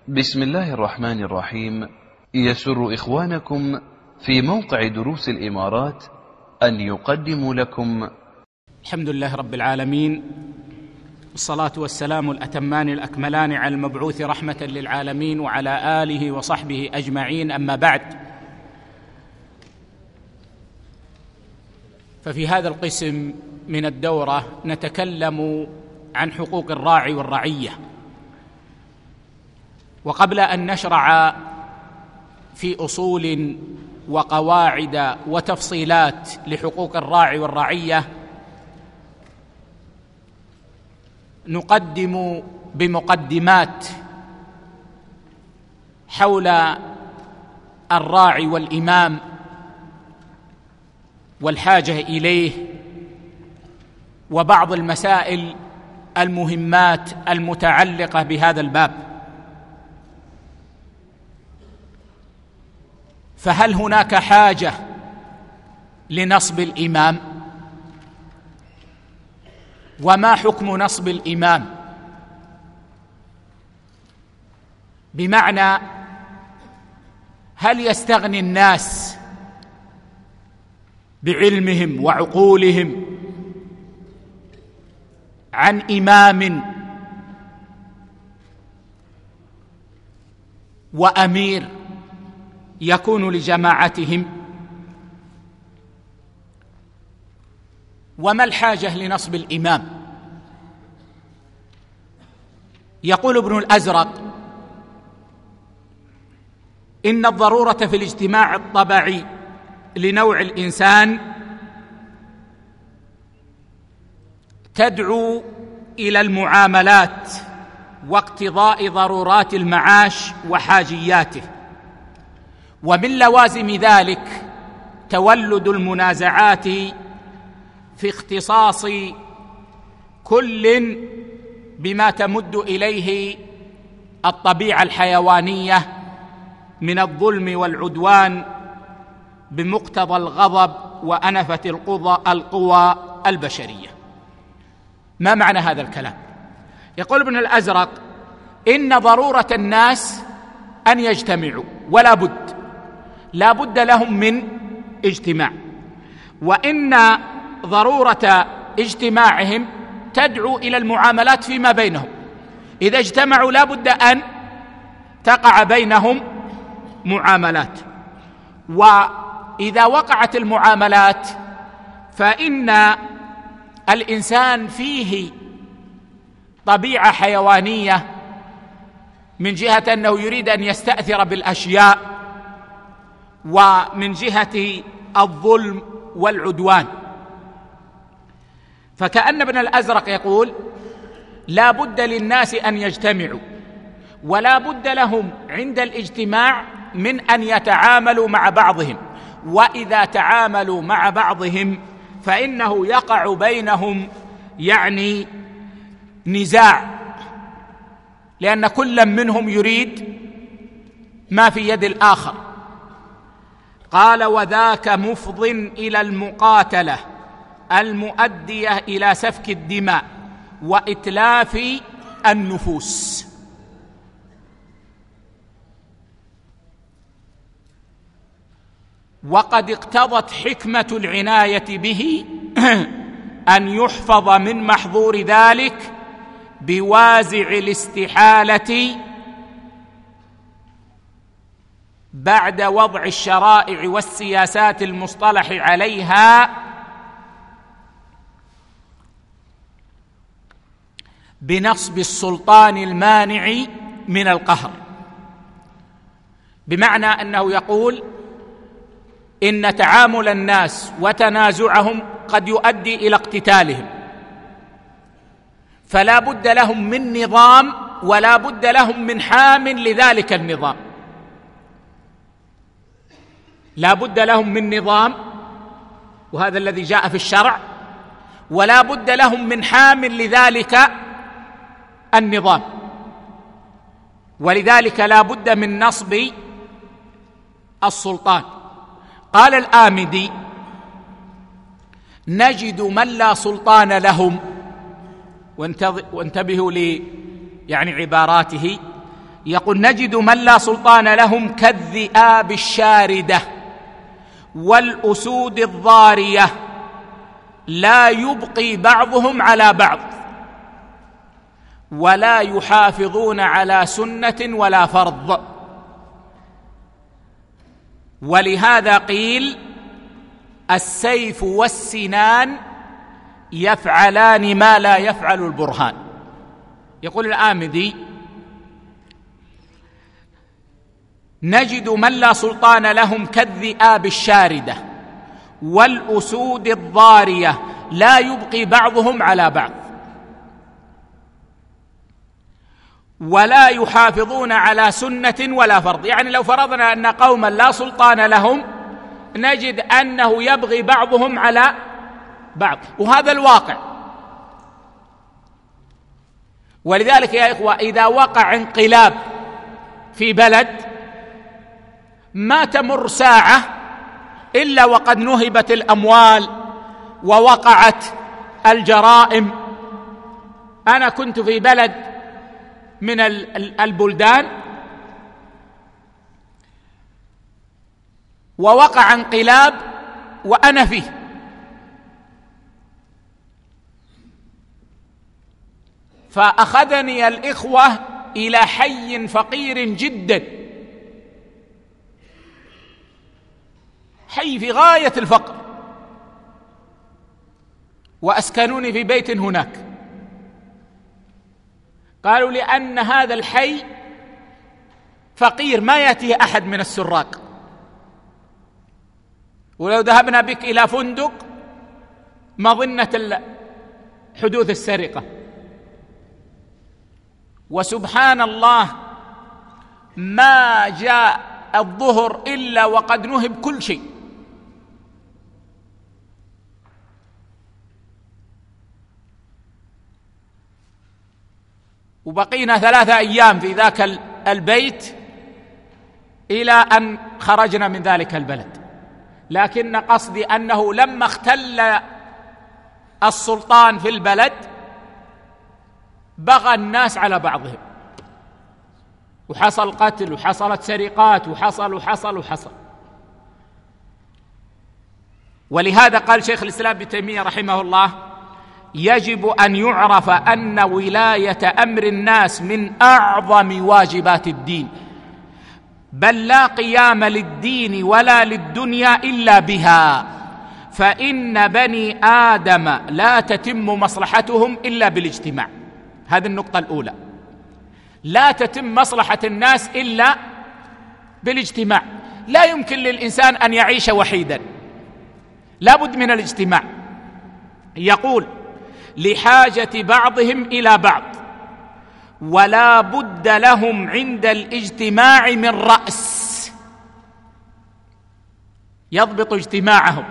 بسم الله الرحمن الرحيم. يسر إخوانكم في موقع دروس الإمارات أن يقدموا لكم الحمد لله رب العالمين، والصلاة والسلام الأتمان الأكملان على المبعوث رحمة للعالمين وعلى آله وصحبه أجمعين، أما بعد. ففي هذا القسم من الدورة نتكلم عن حقوق الراعي والرعية. وقبل أن نشرع في أصول وقواعد وتفصيلات لحقوق الراعي والرعية، نقدم بمقدمات حول الراعي والإمام والحاجة إليه، وبعض المسائل المهمات المتعلقة بهذا الباب. فهل هناك حاجة لنصب الإمام؟ وما حكم نصب الإمام؟ بمعنى، هل يستغني الناس بعلمهم وعقولهم عن إمام وأمير يكون لجماعتهم؟ وما الحاجة لنصب الإمام؟ يقول ابن الأزرق: إن الضرورة في الاجتماع الطبيعي لنوع الإنسان تدعو إلى المعاملات واقتضاء ضرورات المعاش وحاجياته، ومن لوازم ذلك تولد المنازعات في اختصاص كل بما تمد إليه الطبيعة الحيوانية من الظلم والعدوان بمقتضى الغضب وأنفة القوى البشرية. ما معنى هذا الكلام؟ يقول ابن الأزرق: إن ضرورة الناس أن يجتمعوا، لا بد لهم من اجتماع، وإن ضرورة اجتماعهم تدعو إلى المعاملات فيما بينهم. إذا اجتمعوا لا بد أن تقع بينهم معاملات، وإذا وقعت المعاملات فإن الإنسان فيه طبيعة حيوانية، من جهة أنه يريد أن يستأثر بالأشياء، ومن جهة الظلم والعدوان. فكأن ابن الأزرق يقول: لا بد للناس أن يجتمعوا، ولا بد لهم عند الاجتماع من أن يتعاملوا مع بعضهم، وإذا تعاملوا مع بعضهم فإنه يقع بينهم نزاع، لأن كل منهم يريد ما في يد الآخر. قال: وذاك مفض إلى المقاتلة المؤدية إلى سفك الدماء وإتلاف النفوس. وقد اقتضت حكمة العناية به أن يحفظ من محظور ذلك بوازع الاستحالة بعد وضع الشرائع والسياسات المصطلح عليها بنصب السلطان المانع من القهر. بمعنى أنه يقول إن تعامل الناس وتنازعهم قد يؤدي إلى اقتتالهم، فلا بد لهم من نظام، ولا بد لهم من حام لذلك النظام. لا بد لهم من نظام، وهذا الذي جاء في الشرع، ولا بد لهم من حام لذلك النظام، ولذلك لا بد من نصب السلطان. قال الآمدي: نجد من لا سلطان لهم، وانتبهوا عباراته، يقول: نجد من لا سلطان لهم كالذئاب الشاردة والأسود الضارية لا يبقي بعضهم على بعض ولا يحافظون على سنة ولا فرض. ولهذا قيل: السيف والسنان يفعلان ما لا يفعل البرهان. يقول الآمدي: نجد من لا سلطان لهم كالذئاب الشاردة والأسود الضارية لا يبقي بعضهم على بعض ولا يحافظون على سنة ولا فرض. يعني لو فرضنا أن قوما لا سلطان لهم نجد أنه يبغي بعضهم على بعض، وهذا الواقع. ولذلك يا إخوة، إذا وقع انقلاب في بلد ما تمر ساعة إلا وقد نهبت الأموال ووقعت الجرائم. أنا كنت في بلد من البلدان ووقع انقلاب وأنا فيه، فأخذني الإخوة إلى حي فقير جدا، حي في غاية الفقر، وأسكنوني في بيت هناك. قالوا لأن هذا الحي فقير ما يأتيه أحد من السراق، ولو ذهبنا بك إلى فندق مظنة حدوث السرقة. وسبحان الله ما جاء الظهر إلا وقد نهب كل شيء. وبقينا 3 أيام في ذاك البيت إلى أن خرجنا من ذلك البلد. لكن قصدي أنه لما اختل السلطان في البلد بغى الناس على بعضهم، وحصل قتل وحصلت سرقات وحصل. ولهذا قال شيخ الإسلام ابن تيمية رحمه الله: يجب أن يعرف أن ولاية أمر الناس من أعظم واجبات الدين، بل لا قيام للدين ولا للدنيا إلا بها، فإن بني آدم لا تتم مصلحتهم إلا بالاجتماع. هذه النقطة الأولى، لا تتم مصلحة الناس إلا بالاجتماع. لا يمكن للإنسان أن يعيش وحيدا، لا بد من الاجتماع. يقول: لحاجة بعضهم إلى بعض، ولا بد لهم عند الاجتماع من رأس يضبط اجتماعهم.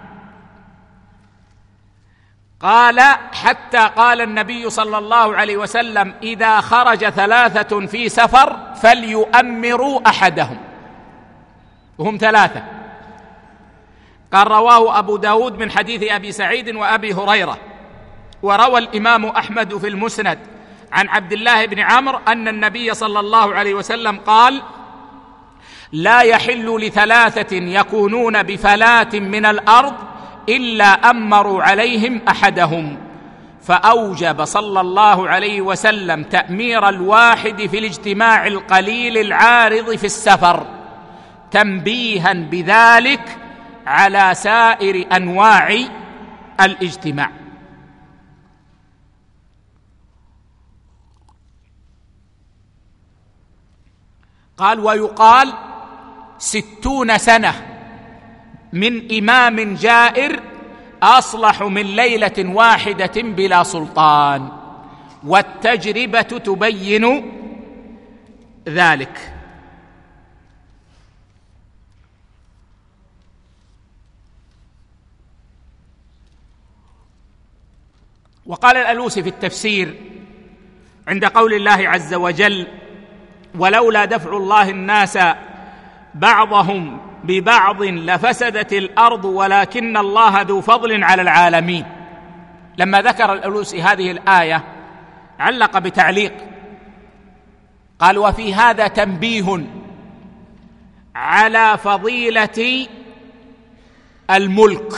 قال: حتى قال النبي صلى الله عليه وسلم: إذا خرج 3 في سفر فليؤمروا أحدهم، وهم 3. قال: رواه أبو داود من حديث أبي سعيد وأبي هريرة. وروى الإمام أحمد في المسند عن عبد الله بن عمرو أن النبي صلى الله عليه وسلم قال: لا يحل ل3 يكونون بفلاة من الأرض إلا أمروا عليهم أحدهم، فأوجب صلى الله عليه وسلم تأمير الواحد في الاجتماع القليل العارض في السفر، تنبيها بذلك على سائر أنواع الاجتماع. قال: ويقال 60 سنة من إمام جائر أصلح من ليلة واحدة بلا سلطان، والتجربة تبين ذلك. وقال الألوسي في التفسير عند قول الله عز وجل: ولولا دفع الله الناس بعضهم ببعض لفسدت الأرض ولكن الله ذو فضل على العالمين. لما ذكر الألوسي هذه الآية علق بتعليق قال: وفي هذا تنبيه على فضيلة الملك،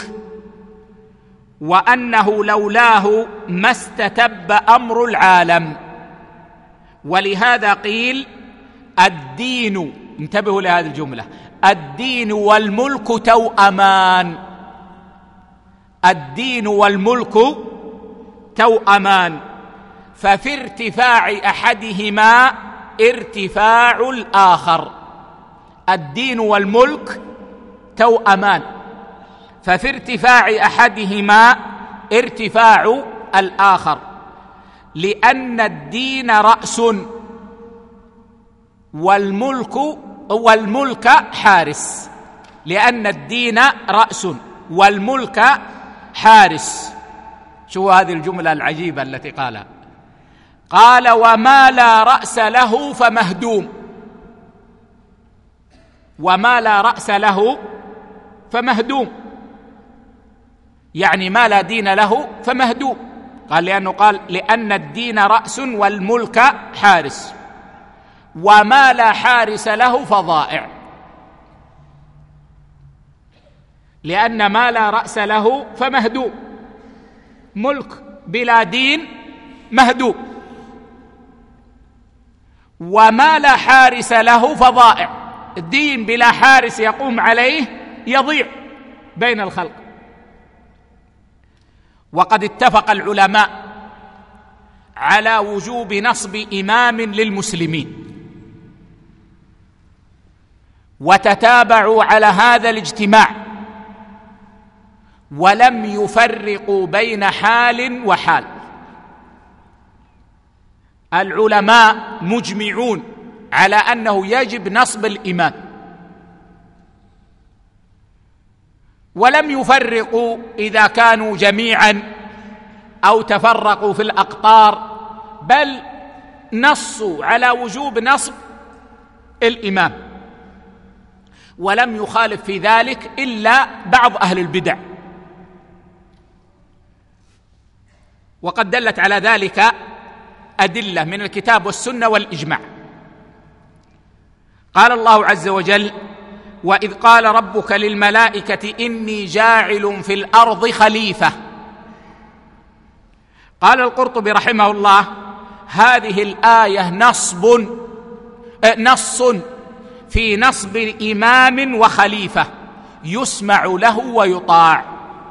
وأنه لولاه ما استتب أمر العالم. ولهذا قيل: الدين، انتبهوا لهذه الجملة، الدين والملك توأمان. الدين والملك توأمان، ففي ارتفاع أحدهما ارتفاع الآخر. الدين والملك توأمان، ففي ارتفاع أحدهما ارتفاع الآخر، لأن الدين رأس والملك حارس. لأن الدين رأس والملك حارس. شو هذه الجملة العجيبة التي قالها؟ قال: وما لا رأس له فمهدوم. وما لا رأس له فمهدوم، يعني ما لا دين له فمهدوم. قال لأن الدين رأس والملك حارس، وما لا حارس له فضائع. لأن ما لا رأس له فمهدوم، ملك بلا دين مهدوم، وما لا حارس له فضائع. الدين بلا حارس يقوم عليه يضيع بين الخلق. وقد اتفق العلماء على وجوب نصب إمام للمسلمين، وتتابعوا على هذا الاجتماع، ولم يفرقوا بين حال وحال. العلماء مجمعون على أنه يجب نصب الإمام، ولم يفرقوا إذا كانوا جميعا أو تفرقوا في الأقطار، بل نصوا على وجوب نصب الإمام. ولم يخالف في ذلك إلا بعض أهل البدع، وقد دلت على ذلك أدلة من الكتاب والسنة والإجماع. قال الله عز وجل: وإذ قال ربك للملائكة إني جاعل في الأرض خليفة. قال القرطبي رحمه الله: هذه الآية نص في نصب إمام وخليفة يسمع له ويطاع،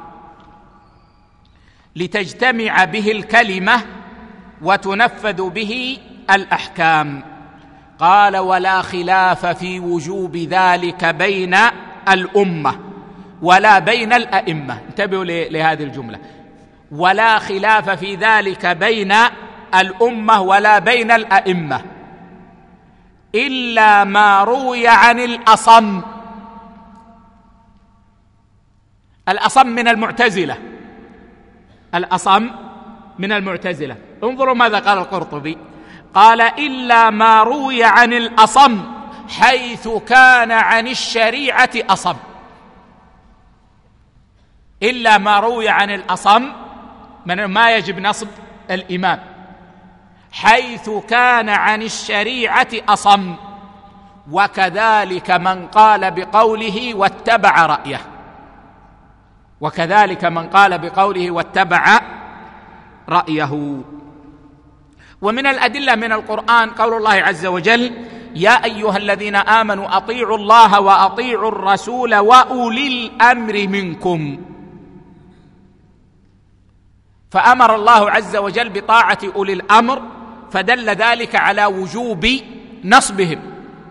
لتجتمع به الكلمة وتنفذ به الأحكام. قال: ولا خلاف في وجوب ذلك بين الأمة ولا بين الأئمة. انتبهوا لهذه الجملة: ولا خلاف في ذلك بين الأمة ولا بين الأئمة إلا ما روي عن الأصم. الأصم من المعتزلة، الأصم من المعتزلة. انظروا ماذا قال القرطبي: قال: إلا ما روي عن الأصم حيث كان عن الشريعة أصم. إلا ما روي عن الأصم من ما يجب نصب الإمام، حيث كان عن الشريعة أصم، وكذلك من قال بقوله واتبع رأيه. وكذلك من قال بقوله واتبع رأيه. ومن الأدلة من القرآن قول الله عز وجل: يا أيها الذين آمنوا أطيعوا الله وأطيعوا الرسول وأولي الأمر منكم. فأمر الله عز وجل بطاعة أولي الأمر، فدل ذلك على وجوب نصبهم.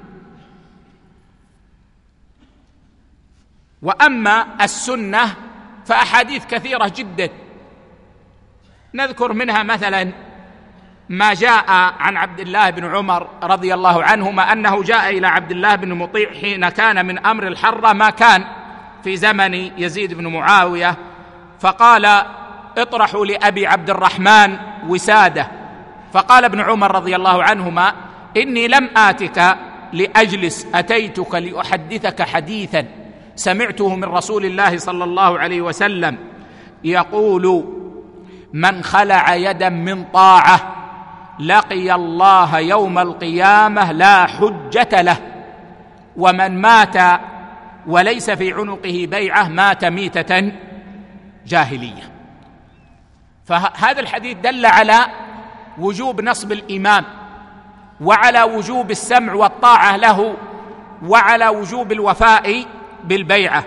وأما السنة فأحاديث كثيرة جدا، نذكر منها مثلا ما جاء عن عبد الله بن عمر رضي الله عنهما أنه جاء إلى عبد الله بن مطيع حين كان من أمر الحرة ما كان في زمن يزيد بن معاوية، فقال: اطرحوا لأبي عبد الرحمن وسادة. فقال ابن عمر رضي الله عنهما: إني لم آتك لأجلس، أتيتك لأحدثك حديثا سمعته من رسول الله صلى الله عليه وسلم يقول: من خلع يدا من طاعة لقي الله يوم القيامة لا حجة له، ومن مات وليس في عنقه بيعة مات ميتة جاهلية. فهذا الحديث دل على وجوب نصب الإمام، وعلى وجوب السمع والطاعة له، وعلى وجوب الوفاء بالبيعة.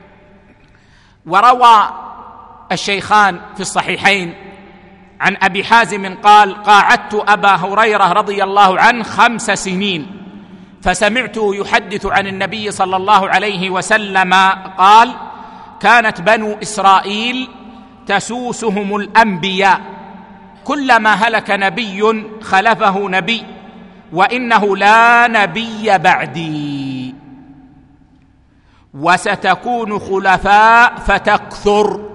وروى الشيخان في الصحيحين عن أبي حازم قال: قاعدت أبا هريرة رضي الله عنه 5 سنين، فسمعته يحدث عن النبي صلى الله عليه وسلم قال: كانت بنو إسرائيل تسوسهم الأنبياء، كلما هلك نبي خلفه نبي، وإنه لا نبي بعدي، وستكون خلفاء فتكثر.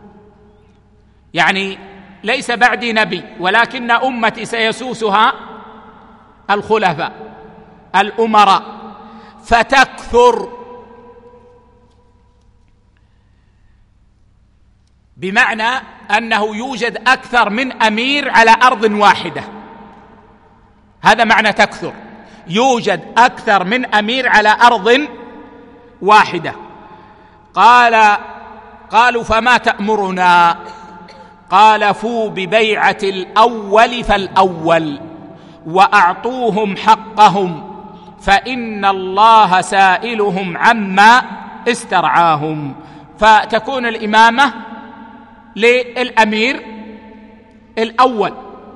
يعني ليس بعدي نبي، ولكن أمتي سيسوسها الخلفاء الأمراء فتكثر، بمعنى أنه يوجد أكثر من أمير على أرض واحدة. هذا معنى تكثر، يوجد أكثر من أمير على أرض واحدة. قالوا: فما تأمرنا؟ قال: فوا ببيعة الأول فالأول، وأعطوهم حقهم، فإن الله سائلهم عما استرعاهم. فتكون الإمامة للأمير الأول.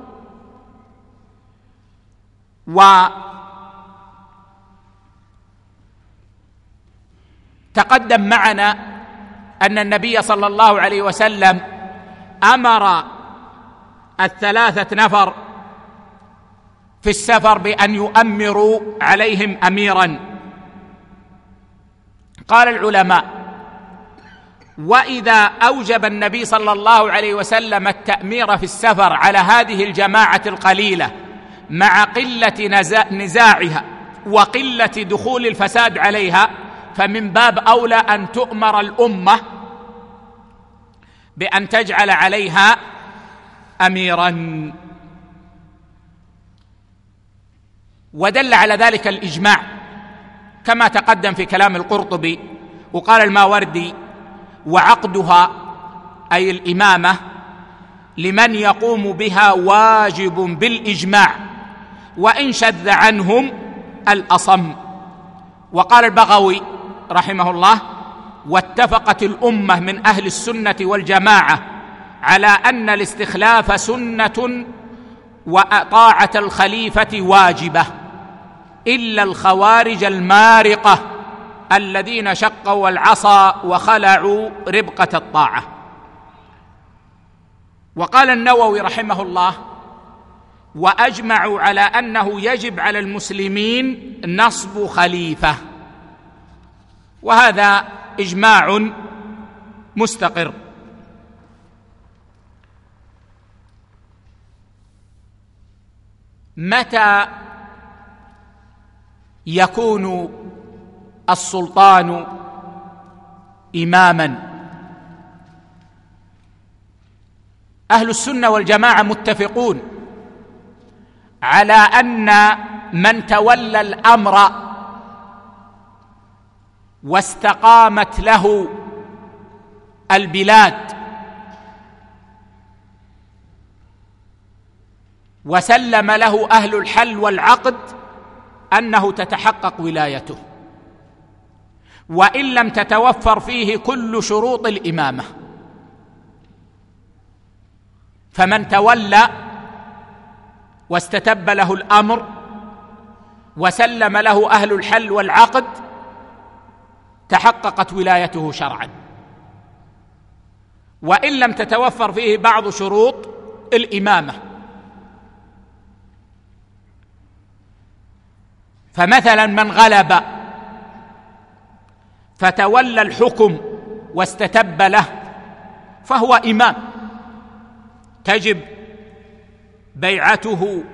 وتقدم معنا أن النبي صلى الله عليه وسلم أمر 3 نفر في السفر بأن يؤمروا عليهم أميرا. قال العلماء: وإذا أوجب النبي صلى الله عليه وسلم التأمير في السفر على هذه الجماعة القليلة مع قلة نزاعها وقلة دخول الفساد عليها، فمن باب أولى أن تؤمر الأمة بأن تجعل عليها أميرا. ودل على ذلك الإجماع كما تقدم في كلام القرطبي. وقال الماوردي: وعقدها أي الإمامة لمن يقوم بها واجب بالإجماع، وإن شذ عنهم الأصم. وقال البغوي رحمه الله: واتفقت الأمة من أهل السنة والجماعة على أن الاستخلاف سنة وطاعة الخليفة واجبة، إلا الخوارج المارقة الذين شقوا العصا وخلعوا ربقة الطاعة. وقال النووي رحمه الله: وأجمعوا على أنه يجب على المسلمين نصب خليفة، وهذا إجماع مستقر. متى يكون السلطان إماما؟ أهل السنة والجماعة متفقون على أن من تولى الأمر واستقامت له البلاد وسلم له أهل الحل والعقد أنه تتحقق ولايته، وإن لم تتوفر فيه كل شروط الإمامة. فمن تولى واستتب له الأمر وسلم له أهل الحل والعقد تحققت ولايته شرعا، وإن لم تتوفر فيه بعض شروط الإمامة. فمثلا من غلب فتولى الحكم واستتب له فهو إمام، تجب بيعته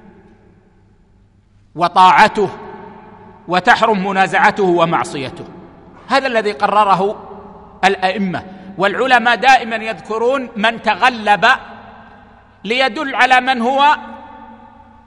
وطاعته وتحرم منازعته ومعصيته. هذا الذي قرره الأئمة، والعلماء دائما يذكرون من تغلب ليدل على من هو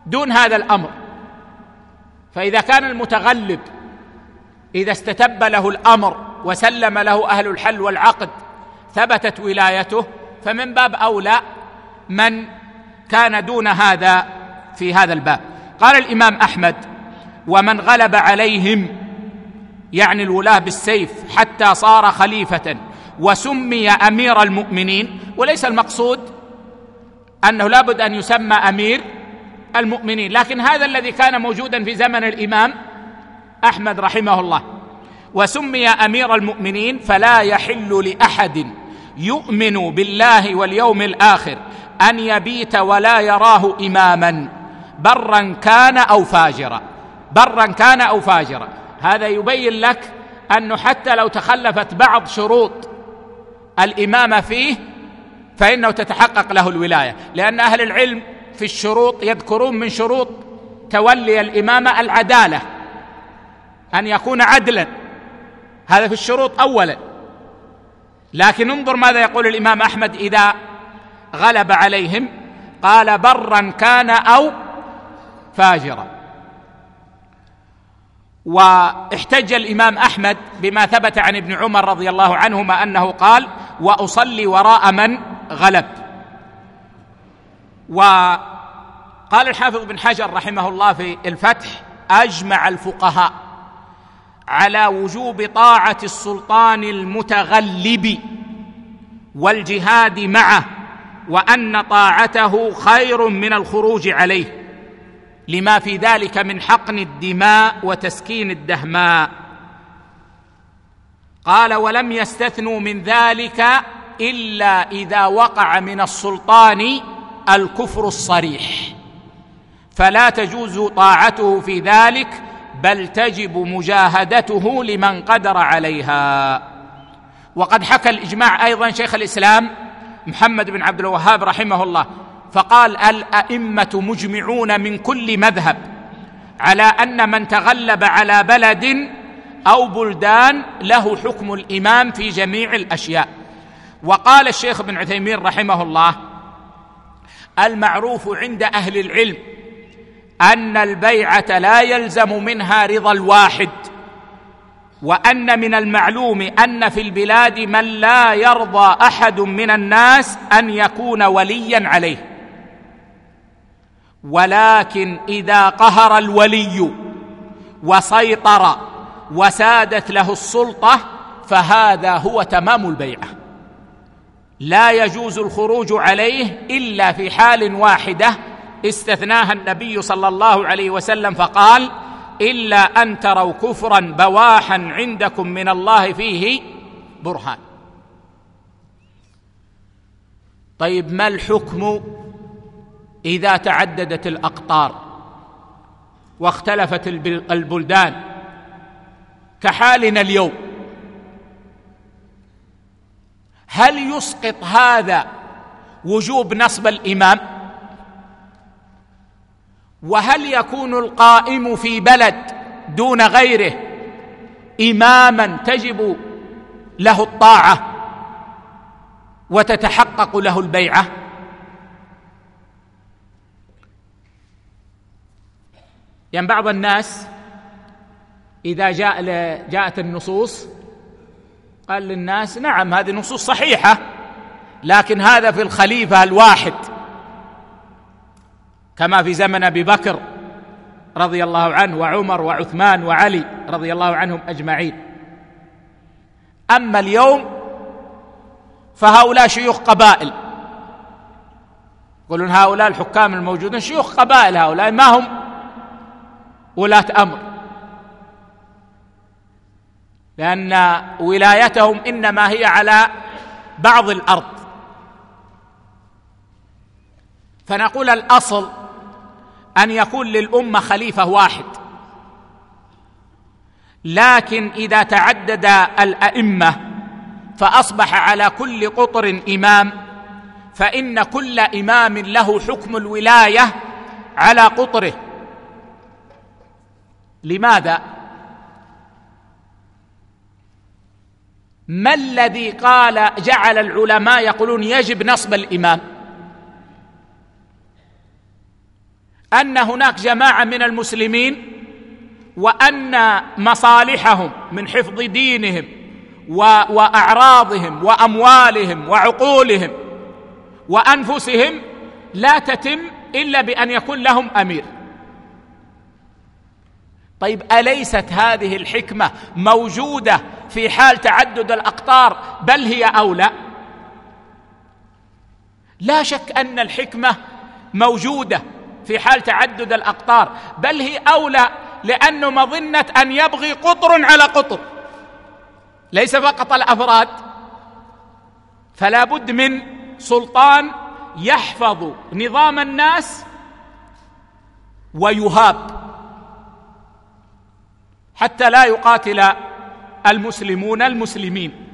دون هذا الأمر. فإذا كان المتغلب إذا استتب له الأمر وسلم له أهل الحل والعقد ثبتت ولايته، فمن باب أولى من كان دون هذا في هذا الباب. قال الإمام أحمد: ومن غلب عليهم، يعني الولاة بالسيف، حتى صار خليفة وسمي أمير المؤمنين. وليس المقصود أنه لابد أن يسمى أمير المؤمنين، لكن هذا الذي كان موجودا في زمن الإمام أحمد رحمه الله. وسمي أمير المؤمنين، فلا يحل لأحد يؤمن بالله واليوم الآخر أن يبيت ولا يراه إماما برا كان أو فاجرا، برا كان أو فاجرا. هذا يبين لك أنه حتى لو تخلفت بعض شروط الإمامة فيه فإنه تتحقق له الولاية، لأن أهل العلم في الشروط يذكرون من شروط تولي الإمامة العدالة، أن يكون عدلا، هذا في الشروط أولا. لكن انظر ماذا يقول الإمام أحمد إذا غلب عليهم، قال: برا كان أو فاجرا. واحتج الإمام أحمد بما ثبت عن ابن عمر رضي الله عنهما أنه قال: وأصلي وراء من غلب. وقال الحافظ بن حجر رحمه الله في الفتح: أجمع الفقهاء على وجوب طاعة السلطان المتغلب والجهاد معه، وأن طاعته خير من الخروج عليه، لما في ذلك من حقن الدماء وتسكين الدهماء. قال: ولم يستثنوا من ذلك إلا إذا وقع من السلطان الكفر الصريح، فلا تجوز طاعته في ذلك، بل تجب مجاهدته لمن قدر عليها. وقد حكى الإجماع أيضا شيخ الإسلام محمد بن عبد الوهاب رحمه الله، فقال: الأئمة مجمعون من كل مذهب على أن من تغلب على بلد أو بلدان له حكم الإمام في جميع الأشياء. وقال الشيخ ابن عثيمين رحمه الله: المعروف عند أهل العلم أن البيعة لا يلزم منها رضا الواحد، وأن من المعلوم أن في البلاد من لا يرضى أحد من الناس أن يكون وليا عليه، ولكن إذا قهر الولي وسيطر وسادت له السلطة فهذا هو تمام البيعة، لا يجوز الخروج عليه إلا في حال واحدة استثناها النبي صلى الله عليه وسلم فقال: إلا أن تروا كفرا بواحا عندكم من الله فيه برهان. طيب، ما الحكم إذا تعددت الأقطار واختلفت البلدان كحالنا اليوم؟ هل يسقط هذا وجوب نصب الإمام؟ وهل يكون القائم في بلد دون غيره إماما تجب له الطاعة وتتحقق له البيعة؟ يعني بعض الناس إذا جاءت النصوص قال للناس: نعم هذه نصوص صحيحة، لكن هذا في الخليفة الواحد، كما في زمن أبي بكر رضي الله عنه وعمر وعثمان وعلي رضي الله عنهم أجمعين. أما اليوم فهؤلاء شيوخ قبائل، يقولون هؤلاء الحكام الموجودين شيوخ قبائل، هؤلاء ما هم ولاة أمر، لأن ولايتهم إنما هي على بعض الأرض. فنقول الأصل أن يكون للأمة خليفة واحد، لكن إذا تعدد الأئمة فأصبح على كل قطر إمام، فإن كل إمام له حكم الولاية على قطره. لماذا؟ ما الذي جعل العلماء يقولون يجب نصب الإمام؟ أن هناك جماعة من المسلمين وأن مصالحهم من حفظ دينهم وأعراضهم وأموالهم وعقولهم وأنفسهم لا تتم إلا بأن يكون لهم أمير. طيب، أليست هذه الحكمة موجودة في حال تعدد الأقطار بل هي أولى؟ لا شك أن الحكمة موجودة في حال تعدد الأقطار، بل هي أولى، لأنه مظنة أن يبغي قطر على قطر، ليس فقط الأفراد. فلا بد من سلطان يحفظ نظام الناس ويهاب حتى لا يقاتل المسلمون المسلمين.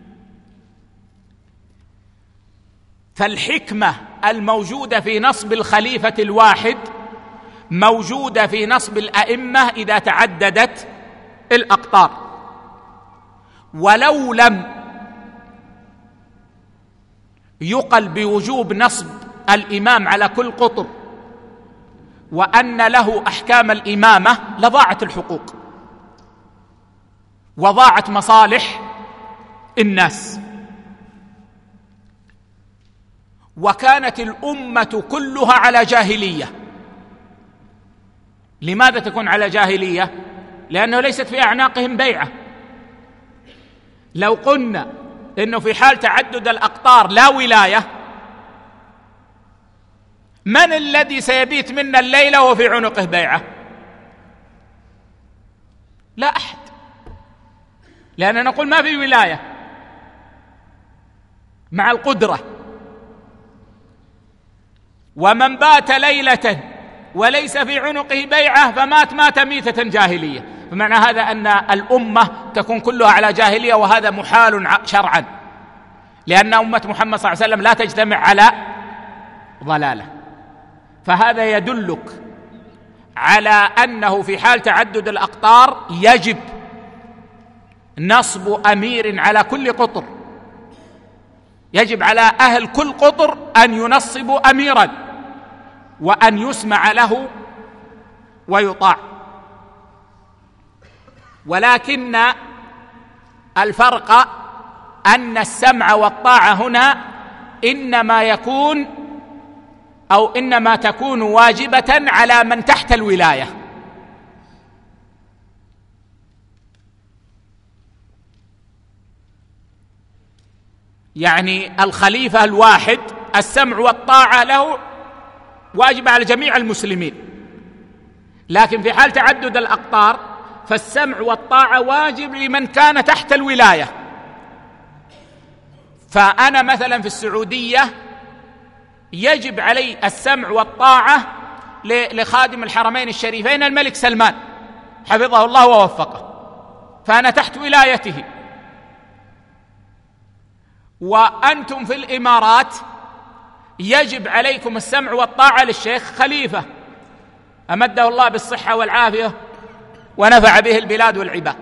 فالحكمة الموجودة في نصب الخليفة الواحد موجودة في نصب الأئمة إذا تعددت الأقطار. ولو لم يقل بوجوب نصب الإمام على كل قطر وأن له أحكام الإمامة لضاعت الحقوق وضاعت مصالح الناس، وكانت الأمة كلها على جاهلية. لماذا تكون على جاهلية؟ لأنه ليست في أعناقهم بيعة. لو قلنا إنه في حال تعدد الأقطار لا ولاية، من الذي سيبيت منا الليلة وفي عنقه بيعة؟ لا أحد، لأننا نقول ما في ولاية مع القدرة. ومن بات ليلة وليس في عنقه بيعة فمات ميتة جاهلية. بمعنى هذا أن الأمة تكون كلها على جاهلية، وهذا محال شرعا، لأن أمة محمد صلى الله عليه وسلم لا تجتمع على ضلالة. فهذا يدلك على أنه في حال تعدد الأقطار يجب نصب أمير على كل قطر، يجب على أهل كل قطر أن ينصبوا أميرا وأن يسمع له ويطاع. ولكن الفرق أن السمع والطاعة هنا إنما تكون واجبة على من تحت الولاية. يعني الخليفة الواحد السمع والطاعة له واجب على جميع المسلمين، لكن في حال تعدد الأقطار فالسمع والطاعة واجب لمن كان تحت الولاية. فأنا مثلا في السعودية يجب علي السمع والطاعة لخادم الحرمين الشريفين الملك سلمان حفظه الله ووفقه، فأنا تحت ولايته. وأنتم في الإمارات يجب عليكم السمع والطاعة للشيخ خليفة أمده الله بالصحة والعافية ونفع به البلاد والعباد.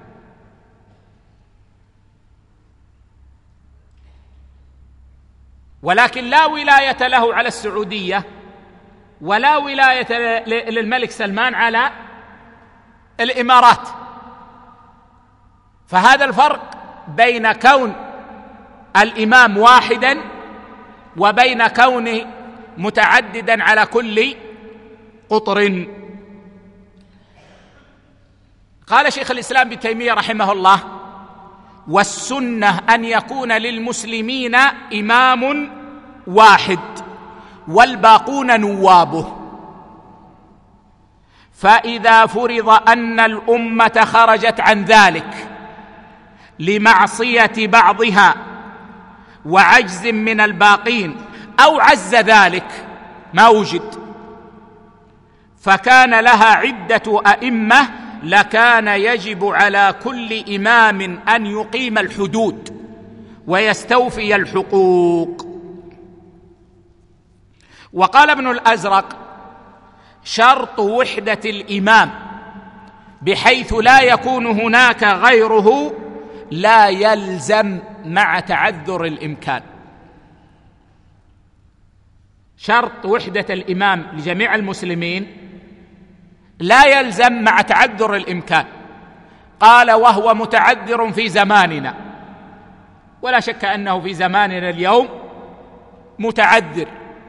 ولكن لا ولاية له على السعودية ولا ولاية للملك سلمان على الإمارات. فهذا الفرق بين كون الإمام واحدا وبين كونه متعددا على كل قطر. قال شيخ الإسلام ابن تيمية رحمه الله: والسنة أن يكون للمسلمين إمام واحد والباقون نوابه، فإذا فرض أن الأمة خرجت عن ذلك لمعصية بعضها وعجز من الباقين أو عز ذلك ما وجد فكان لها عدة أئمة، لكان يجب على كل إمام أن يقيم الحدود ويستوفي الحقوق. وقال ابن الأزرق: شرط وحدة الإمام بحيث لا يكون هناك غيره لا يلزم مع تعذر الإمكان. شرط وحدة الإمام لجميع المسلمين لا يلزم مع تعذر الإمكان. قال وهو متعذر في زماننا، ولا شك أنه في زماننا اليوم متعذر،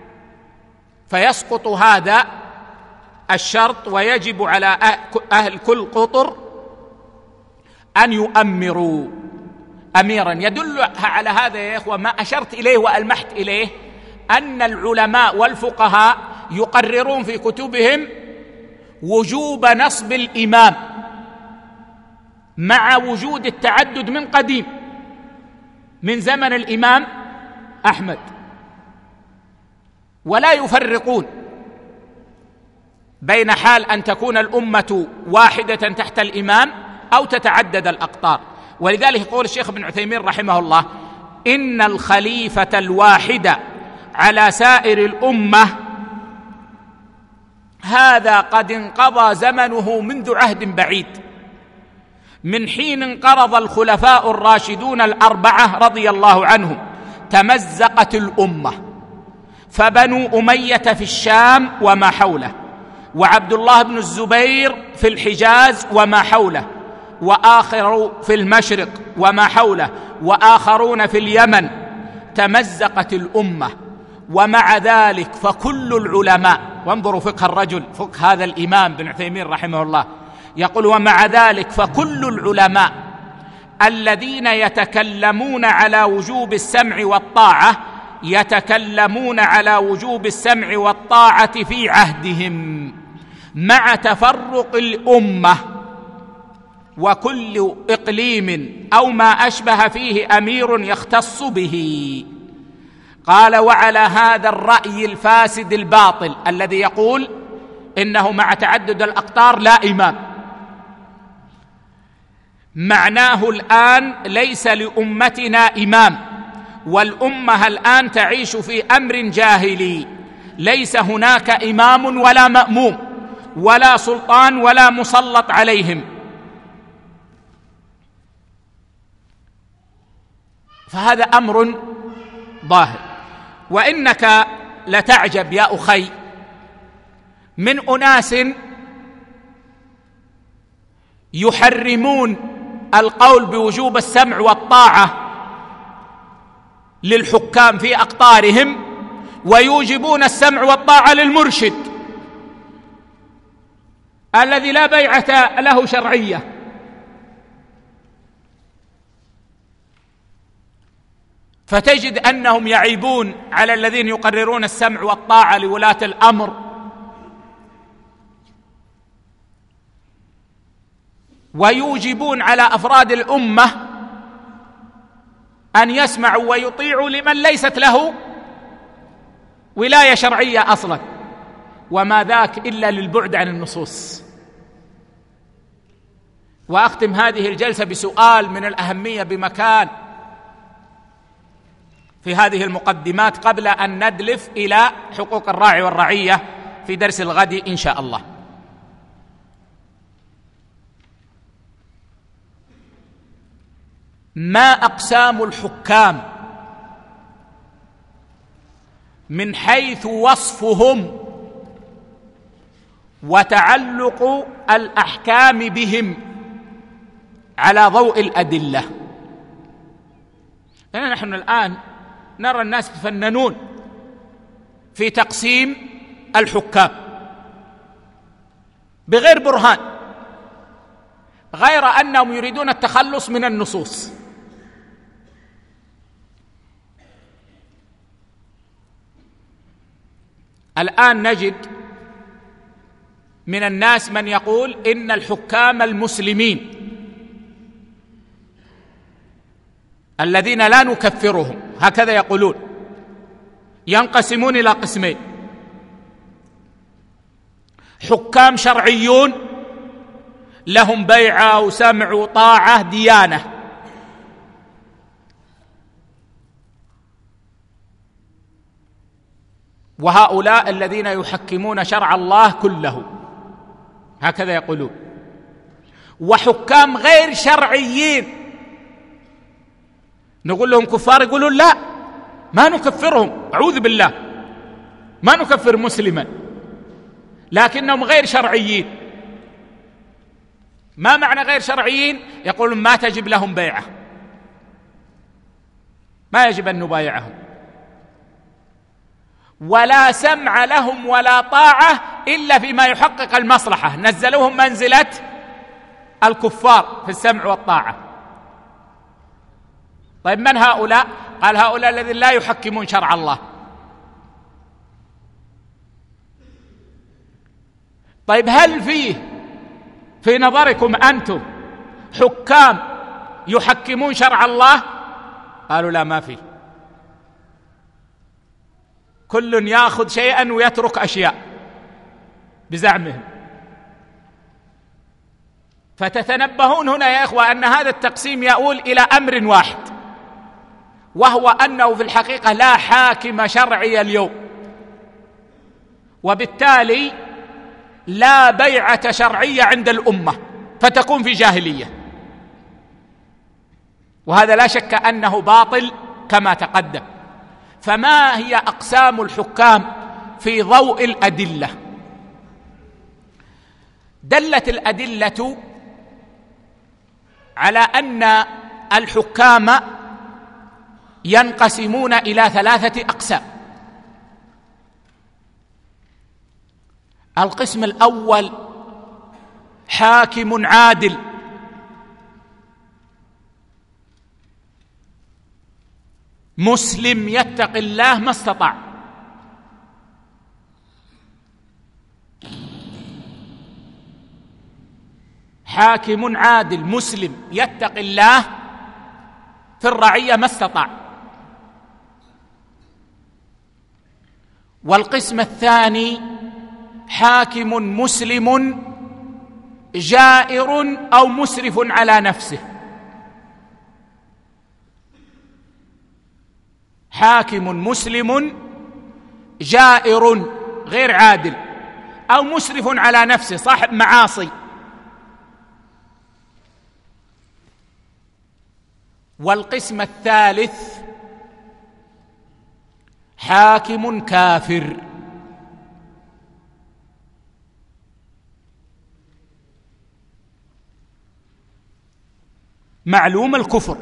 فيسقط هذا الشرط، ويجب على أهل كل قطر أن يؤمروا أميرا. يدل على هذا يا إخوة ما أشرت إليه وألمحت إليه، أن العلماء والفقهاء يقررون في كتبهم وجوب نصب الإمام مع وجود التعدد من قديم، من زمن الإمام أحمد، ولا يفرقون بين حال أن تكون الأمة واحدة تحت الإمام أو تتعدد الأقطار. ولذلك يقول الشيخ ابن عثيمين رحمه الله: إن الخليفة الواحد على سائر الأمة هذا قد انقضى زمنه منذ عهد بعيد، من حين انقرض الخلفاء الراشدون الأربعة رضي الله عنهم تمزقت الأمة، فبنو أمية في الشام وما حوله، وعبد الله بن الزبير في الحجاز وما حوله، وآخر في المشرق وما حوله، وآخرون في اليمن، تمزقت الأمة. ومع ذلك فكل العلماء، وانظروا فقه الرجل، فقه هذا الإمام بن عثيمين رحمه الله، يقول: ومع ذلك فكل العلماء الذين يتكلمون على وجوب السمع والطاعة يتكلمون على وجوب السمع والطاعة في عهدهم، مع تفرق الأمة، وكل إقليم أو ما أشبه فيه أمير يختص به. قال: وعلى هذا الرأي الفاسد الباطل الذي يقول إنه مع تعدد الأقطار لا إمام، معناه الآن ليس لأمتنا إمام، والأمة الآن تعيش في أمر جاهلي، ليس هناك إمام ولا مأموم ولا سلطان ولا مسلط عليهم. فهذا أمر ظاهر. وإنك لتعجب يا أخي من أناس يحرمون القول بوجوب السمع والطاعة للحكام في أقطارهم، ويوجبون السمع والطاعة للمرشد الذي لا بيعة له شرعية. فتجد أنهم يعيبون على الذين يقررون السمع والطاعة لولاة الأمر، ويوجبون على أفراد الأمة أن يسمعوا ويطيعوا لمن ليست له ولاية شرعية أصلا، وما ذاك إلا للبعد عن النصوص. وأختم هذه الجلسة بسؤال من الأهمية بمكان في هذه المقدمات قبل أن ندلف إلى حقوق الراعي والرعية في درس الغد إن شاء الله. ما أقسام الحكام من حيث وصفهم وتعلق الأحكام بهم على ضوء الأدلة؟ لأننا نحن الآن نرى الناس يتفننون في تقسيم الحكام بغير برهان، غير أنهم يريدون التخلص من النصوص. الآن نجد من الناس من يقول إن الحكام المسلمين الذين لا نكفرهم، هكذا يقولون، ينقسمون إلى قسمين: حكام شرعيون لهم بيعة وسمع وطاعة ديانة، وهؤلاء الذين يحكمون شرع الله كله، هكذا يقولون. وحكام غير شرعيين نقول لهم كفار، يقولون لا ما نكفرهم، أعوذ بالله، ما نكفر مسلما، لكنهم غير شرعيين. ما معنى غير شرعيين؟ يقولون ما تجب لهم بيعة، ما يجب أن نبايعهم، ولا سمع لهم ولا طاعة إلا فيما يحقق المصلحة. نزلوهم منزلة الكفار في السمع والطاعة. طيب من هؤلاء؟ قال هؤلاء الذين لا يحكمون شرع الله. طيب هل في نظركم أنتم حكام يحكمون شرع الله؟ قالوا لا، ما فيه، كل يأخذ شيئا ويترك أشياء بزعمهم. فتتنبهون هنا يا إخوة أن هذا التقسيم يؤول إلى أمر واحد، وهو أنه في الحقيقة لا حاكم شرعي اليوم، وبالتالي لا بيعة شرعية عند الأمة، فتكون في جاهلية، وهذا لا شك أنه باطل كما تقدم. فما هي أقسام الحكام في ضوء الأدلة؟ دلت الأدلة على أن الحكام ينقسمون إلى 3 أقسام. القسم الأول حاكم عادل، مسلم يتقي الله ما استطاع. حاكم عادل مسلم يتقي الله في الرعية ما استطاع. والقسم الثاني حاكم مسلم جائر أو مسرف على نفسه. حاكم مسلم جائر غير عادل أو مسرف على نفسه، صاحب معاصي. والقسم الثالث حاكم كافر، معلوم الكفر.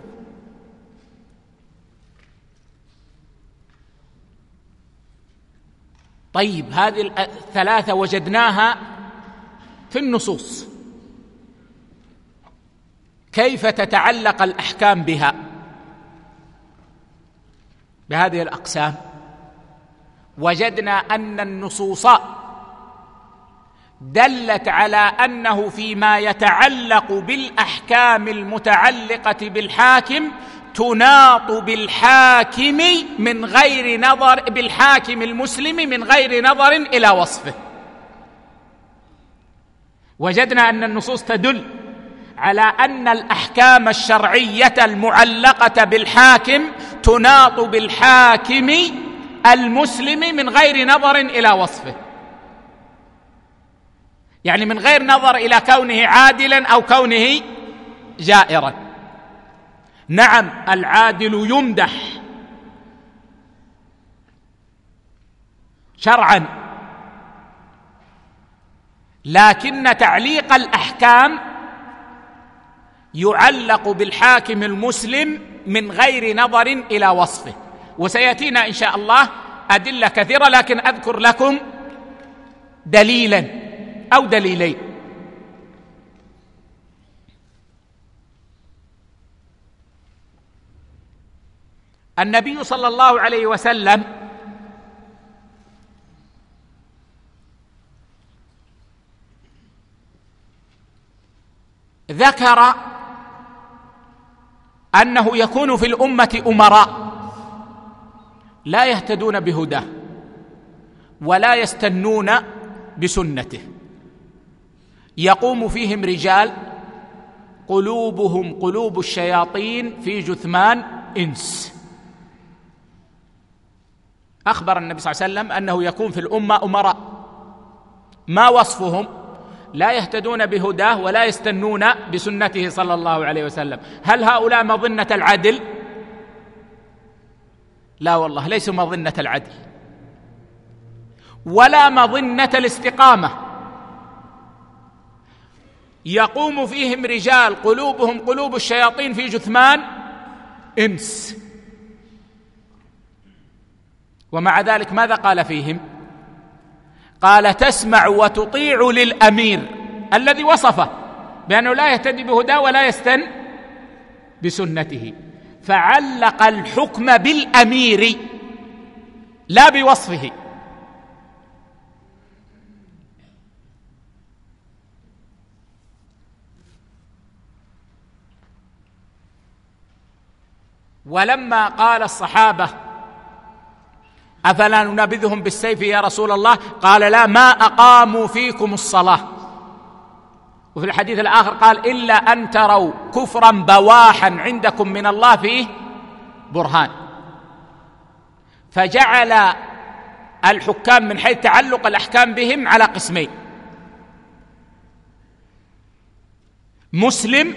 طيب هذه 3 وجدناها في النصوص، كيف تتعلق الأحكام بها، بهذه الأقسام؟ وجدنا أن النصوص دلت على أنه فيما يتعلق بالأحكام المتعلقة بالحاكم تناط بالحاكم من غير نظر، بالحاكم المسلم من غير نظر إلى وصفه. وجدنا أن النصوص تدل على أن الأحكام الشرعية المعلقة بالحاكم تناط بالحاكم المسلم من غير نظر إلى وصفه، يعني من غير نظر إلى كونه عادلا أو كونه جائرا. نعم العادل يمدح شرعا، لكن تعليق الأحكام يعلق بالحاكم المسلم من غير نظر إلى وصفه. وسيأتينا إن شاء الله أدلة كثيرة، لكن أذكر لكم دليلا أو دليلين. النبي صلى الله عليه وسلم ذكر أنه يكون في الأمة أمراء لا يهتدون بهداه ولا يستنون بسنته، يقوم فيهم رجال قلوبهم قلوب الشياطين في جثمان إنس. أخبر النبي صلى الله عليه وسلم أنه يكون في الأمة أمراء. ما وصفهم؟ لا يهتدون بهداه ولا يستنون بسنته صلى الله عليه وسلم. هل هؤلاء مظنة العدل؟ لا والله، ليسوا مظنة العدل، ولا مظنة الاستقامة، يقوم فيهم رجال قلوبهم قلوب الشياطين في جثمان إنس، ومع ذلك ماذا قال فيهم؟ قال: تسمع وتطيع للأمير الذي وصفه بأنه لا يهتدي بهداه ولا يستن بسنته، فعلق الحكم بالأمير لا بوصفه. ولما قال الصحابة: أفلا ننابذهم بالسيف يا رسول الله؟ قال: لا، ما أقاموا فيكم الصلاة. وفي الحديث الآخر قال: إلا أن تروا كفرا بواحا عندكم من الله فيه برهان. فجعل الحكام من حيث تعلق الأحكام بهم على قسمين: مسلم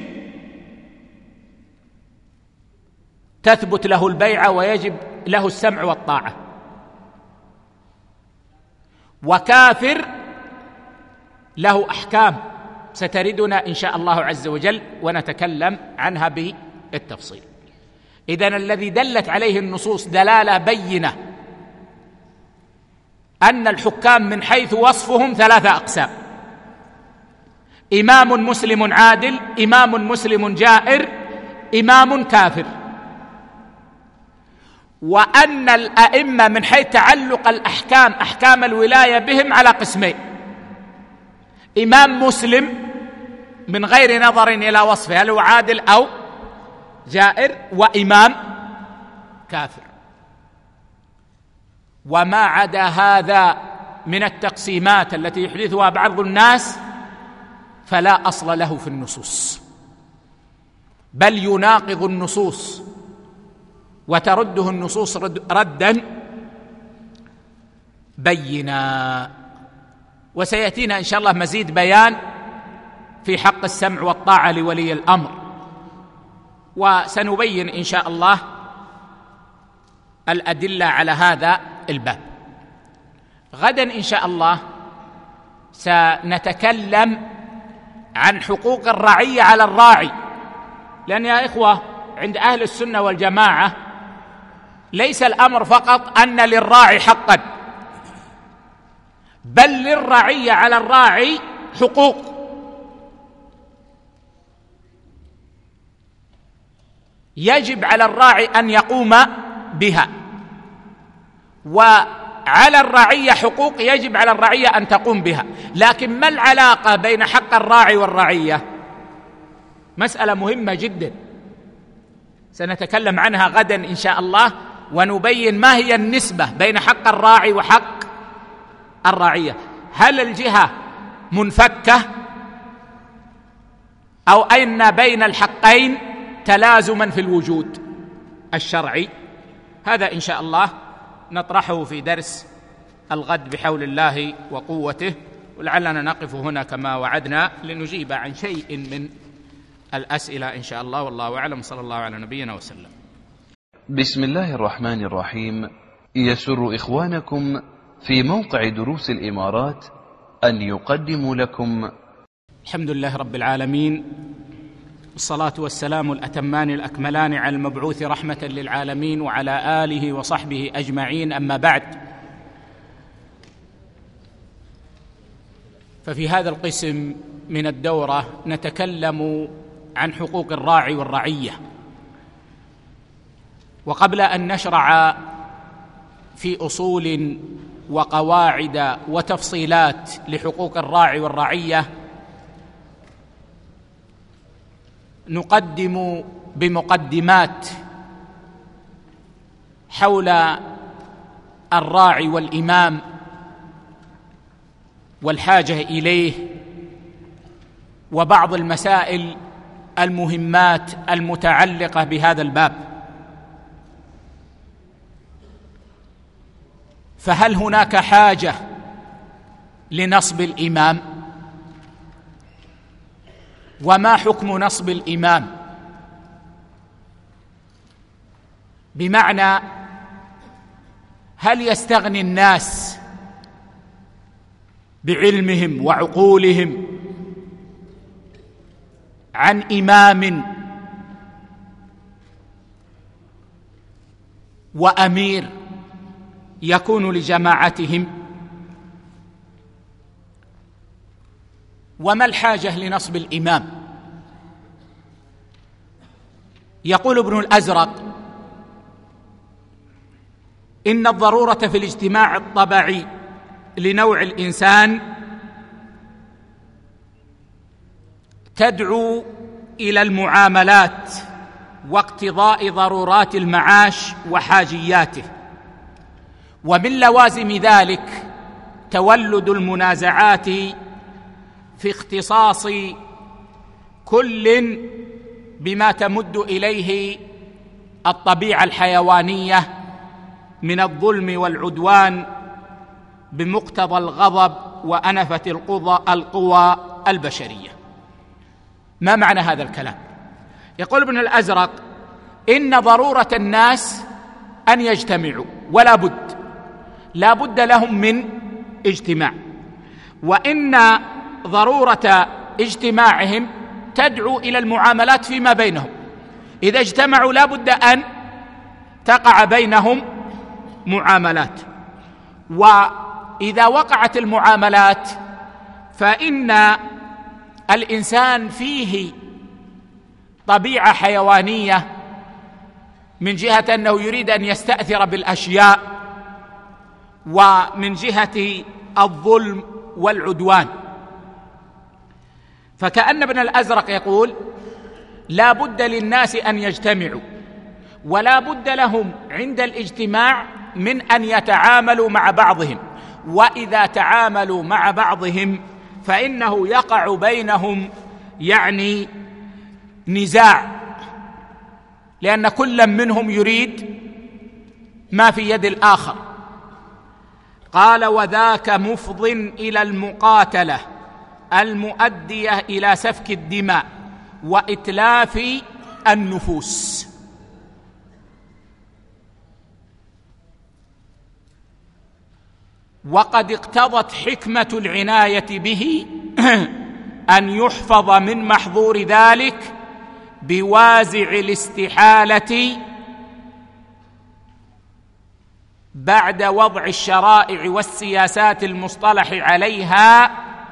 تثبت له البيعة ويجب له السمع والطاعة، وكافر له أحكام ستردنا إن شاء الله عز وجل ونتكلم عنها بالتفصيل. إذن الذي دلت عليه النصوص دلالة بينة أن الحكام من حيث وصفهم 3 أقسام: إمام مسلم عادل، إمام مسلم جائر، إمام كافر. وأن الأئمة من حيث تعلق الأحكام أحكام الولاية بهم على قسمين: إمام مسلم من غير نظر إلى وصفه هل هو عادل أو جائر، وإمام كافر. وما عدا هذا من التقسيمات التي يحدثها بعض الناس فلا أصل له في النصوص، بل يناقض النصوص وترده النصوص ردا بينا. وسيأتينا إن شاء الله مزيد بيان في حق السمع والطاعة لولي الأمر، وسنبين إن شاء الله الأدلة على هذا الباب. غدا إن شاء الله سنتكلم عن حقوق الرعية على الراعي، لأن يا إخوة عند أهل السنة والجماعة ليس الأمر فقط أن للراعي حقا، بل للرعية على الراعي حقوق. يجب على الراعي أن يقوم بها، وعلى الرعية حقوق يجب على الرعية أن تقوم بها. لكن ما العلاقة بين حق الراعي والرعية؟ مسألة مهمة جدا سنتكلم عنها غدا إن شاء الله، ونبين ما هي النسبة بين حق الراعي وحق الرعية. هل الجهة منفكة أو أن بين الحقين تلازما في الوجود الشرعي؟ هذا إن شاء الله نطرحه في درس الغد بحول الله وقوته، ولعلنا نقف هنا كما وعدنا لنجيب عن شيء من الأسئلة إن شاء الله، والله أعلم. صلى الله على نبينا وسلم. بسم الله الرحمن الرحيم. يسر إخوانكم في موقع دروس الإمارات أن يقدموا لكم الحمد لله رب العالمين، والصلاة والسلام الأتمان الأكملان على المبعوث رحمة للعالمين وعلى آله وصحبه أجمعين. أما بعد، ففي هذا القسم من الدورة نتكلم عن حقوق الراعي والرعية. وقبل أن نشرع في أصول وقواعد وتفصيلات لحقوق الراعي والرعية، نقدم بمقدمات حول الراعي والإمام والحاجة إليه، وبعض المسائل المهمات المتعلقة بهذا الباب. فهل هناك حاجة لنصب الإمام؟ وما حكم نصب الإمام؟ بمعنى هل يستغني الناس بعلمهم وعقولهم عن إمام وأمير يكون لجماعتهم؟ وما الحاجة لنصب الإمام؟ يقول ابن الأزرق: إن الضرورة في الاجتماع الطبعي لنوع الإنسان تدعو إلى المعاملات واقتضاء ضرورات المعاش وحاجياته، ومن لوازم ذلك تولد المنازعات في اختصاص كل بما تمد إليه الطبيعة الحيوانية من الظلم والعدوان بمقتضى الغضب وأنفة القوى البشرية. ما معنى هذا الكلام؟ يقول ابن الأزرق: إن ضرورة الناس أن يجتمعوا، لا بد لهم من اجتماع، وإن ضرورة اجتماعهم تدعو إلى المعاملات فيما بينهم. إذا اجتمعوا لا بد أن تقع بينهم معاملات، وإذا وقعت المعاملات فإن الإنسان فيه طبيعة حيوانية، من جهة أنه يريد أن يستأثر بالأشياء، ومن جهة الظلم والعدوان. فكأن ابن الأزرق يقول: لا بد للناس أن يجتمعوا، ولا بد لهم عند الاجتماع من أن يتعاملوا مع بعضهم، وإذا تعاملوا مع بعضهم فإنه يقع بينهم نزاع، لأن كل منهم يريد ما في يد الآخر. قال: وذاك مفض إلى المقاتلة المؤدية إلى سفك الدماء وإتلاف النفوس. وقد اقتضت حكمة العناية به أن يحفظ من محظور ذلك بوازع الاستحالة بعد وضع الشرائع والسياسات المصطلح عليها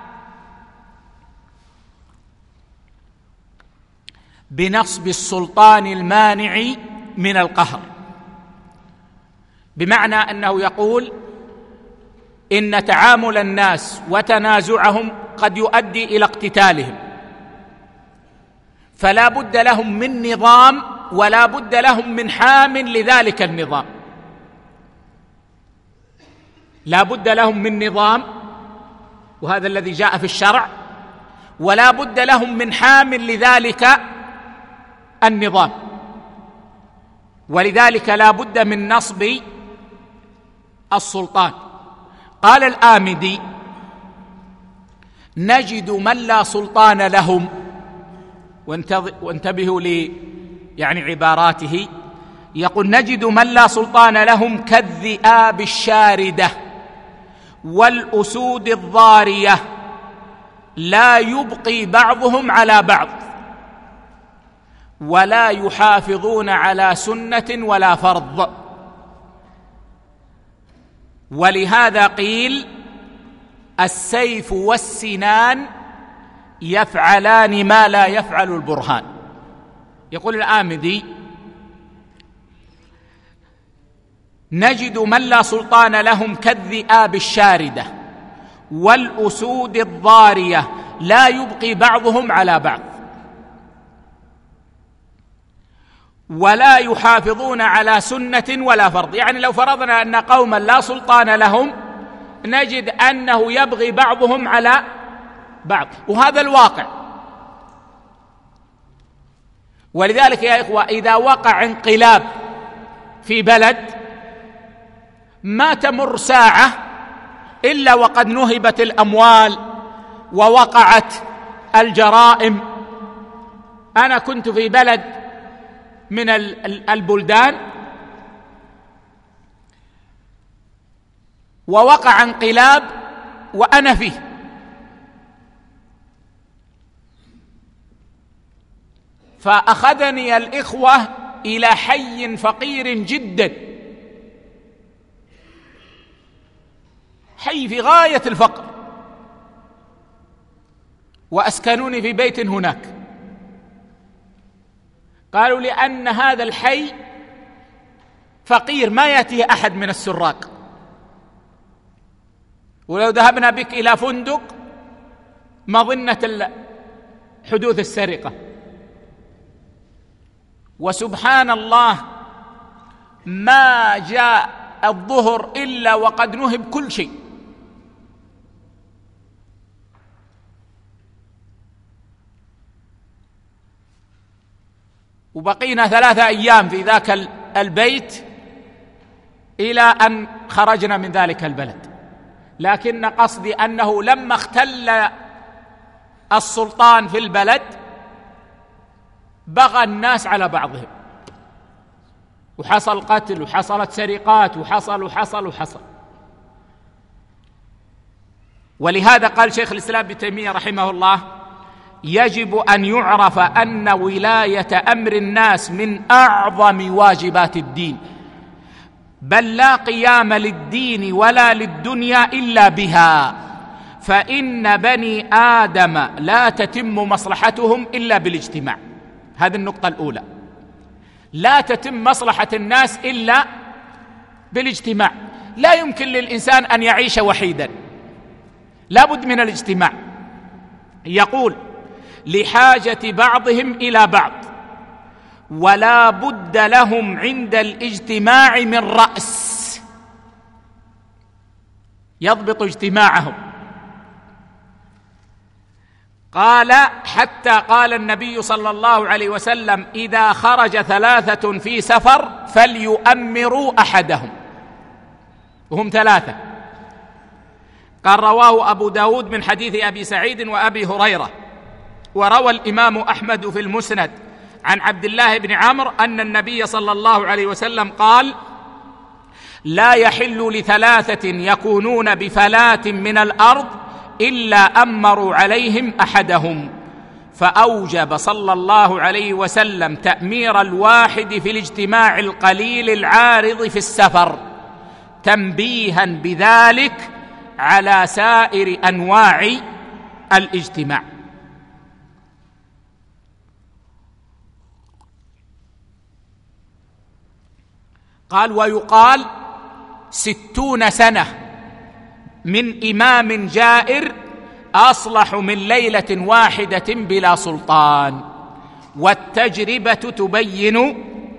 بنصب السلطان المانع من القهر. بمعنى أنه يقول إن تعامل الناس وتنازعهم قد يؤدي إلى اقتتالهم، فلا بد لهم من نظام، ولا بد لهم من حام لذلك النظام. لا بد لهم من نظام، وهذا الذي جاء في الشرع، ولا بد لهم من حام لذلك النظام، ولذلك لا بد من نصب السلطان. قال الآمدي: نجد من لا سلطان لهم، وانتبهوا عباراته، يقول: نجد من لا سلطان لهم كالذئاب الشاردة والأسود الضارية، لا يبقي بعضهم على بعض، ولا يحافظون على سنة ولا فرض. ولهذا قيل: السيف والسنان يفعلان ما لا يفعل البرهان. يقول الآمدي: نجد من لا سلطان لهم كالذئاب الشاردة والأسود الضارية، لا يبقي بعضهم على بعض، ولا يحافظون على سنة ولا فرض. يعني لو فرضنا أن قوما لا سلطان لهم، نجد أنه يبغي بعضهم على بعض، وهذا الواقع. ولذلك يا إخوة، إذا وقع انقلاب في بلد ما تمر ساعة إلا وقد نهبت الأموال ووقعت الجرائم. أنا كنت في بلد من البلدان ووقع انقلاب وأنا فيه. فأخذني الإخوة إلى حي فقير جدا، حي في غاية الفقر، وأسكنوني في بيت هناك. قالوا لأن هذا الحي فقير ما يأتيه أحد من السراق، ولو ذهبنا بك إلى فندق مظنة حدوث السرقة. وسبحان الله ما جاء الظهر إلا وقد نهب كل شيء. وبقينا 3 أيام في ذاك البيت إلى أن خرجنا من ذلك البلد. لكن قصدي أنه لما اختل السلطان في البلد بغى الناس على بعضهم، وحصل قتل وحصلت سرقات وحصل. ولهذا قال شيخ الإسلام ابن تيمية رحمه الله: يجب أن يعرف أن ولاية أمر الناس من أعظم واجبات الدين، بل لا قيام للدين ولا للدنيا إلا بها، فإن بني آدم لا تتم مصلحتهم إلا بالاجتماع. هذه النقطة الأولى، لا تتم مصلحة الناس إلا بالاجتماع. لا يمكن للإنسان أن يعيش وحيدا، لا بد من الاجتماع. يقول: لحاجة بعضهم إلى بعض، ولا بد لهم عند الاجتماع من رأس يضبط اجتماعهم. قال: حتى قال النبي صلى الله عليه وسلم: إذا خرج 3 في سفر فليؤمروا أحدهم، وهم 3. قال: رواه أبو داود من حديث أبي سعيد وأبي هريرة. وروى الإمام أحمد في المسند عن عبد الله بن عمرو أن النبي صلى الله عليه وسلم قال: لا يحل ل3 يكونون بفلاة من الأرض إلا أمروا عليهم أحدهم، فأوجب صلى الله عليه وسلم تأمير الواحد في الاجتماع القليل العارض في السفر، تنبيها بذلك على سائر أنواع الاجتماع. قال: ويقال 60 سنة من إمام جائر أصلح من ليلة واحدة بلا سلطان، والتجربة تبين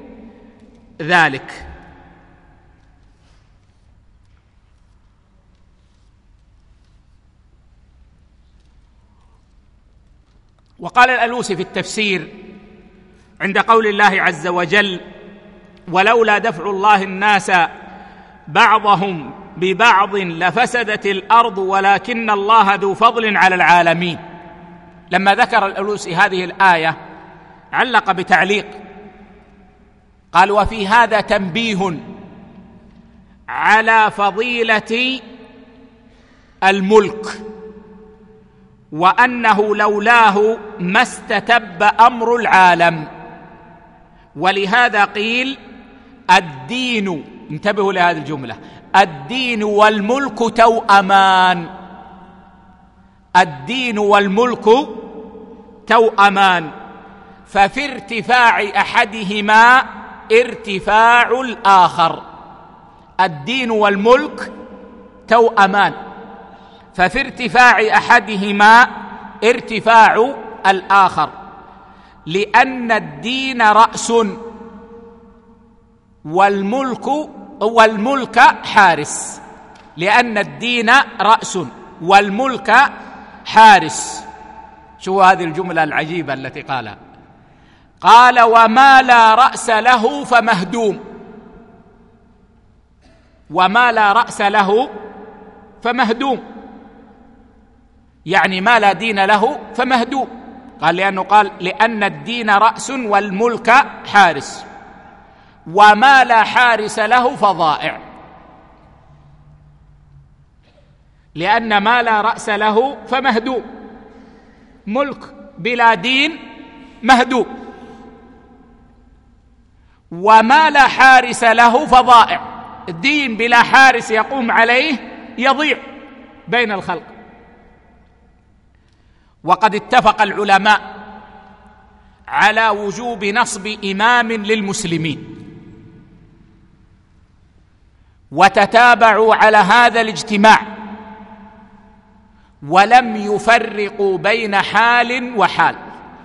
ذلك. وقال الألوسي في التفسير عند قول الله عز وجل: ولولا دفع الله الناس بعضهم ببعض لفسدت الأرض ولكن الله ذو فضل على العالمين. لما ذكر الألوسي هذه الآية علق بتعليق، قال: وفي هذا تنبيه على فضيلة الملك، وأنه لولاه ما استتب أمر العالم. ولهذا قيل: الدين، انتبهوا لهذه الجملة، الدين والملك توأمان. الدين والملك توأمان، ففي ارتفاع أحدهما ارتفاع الآخر. الدين والملك توأمان، ففي ارتفاع أحدهما ارتفاع الآخر، لأن الدين رأس والملك حارس. لأن الدين رأس والملك حارس. شو هذه الجملة العجيبة التي قالها؟ قال: وما لا رأس له فمهدوم. وما لا رأس له فمهدوم، يعني ما لا دين له فمهدوم. قال لأن الدين رأس والملك حارس، وما لا حارس له فضائع. لأن ما لا رأس له فمهدوم، ملك بلا دين مهدوم، وما لا حارس له فضائع، الدين بلا حارس يقوم عليه يضيع بين الخلق. وقد اتفق العلماء على وجوب نصب إمام للمسلمين، وتتابعوا على هذا الاجتماع ولم يفرقوا بين حال وحال.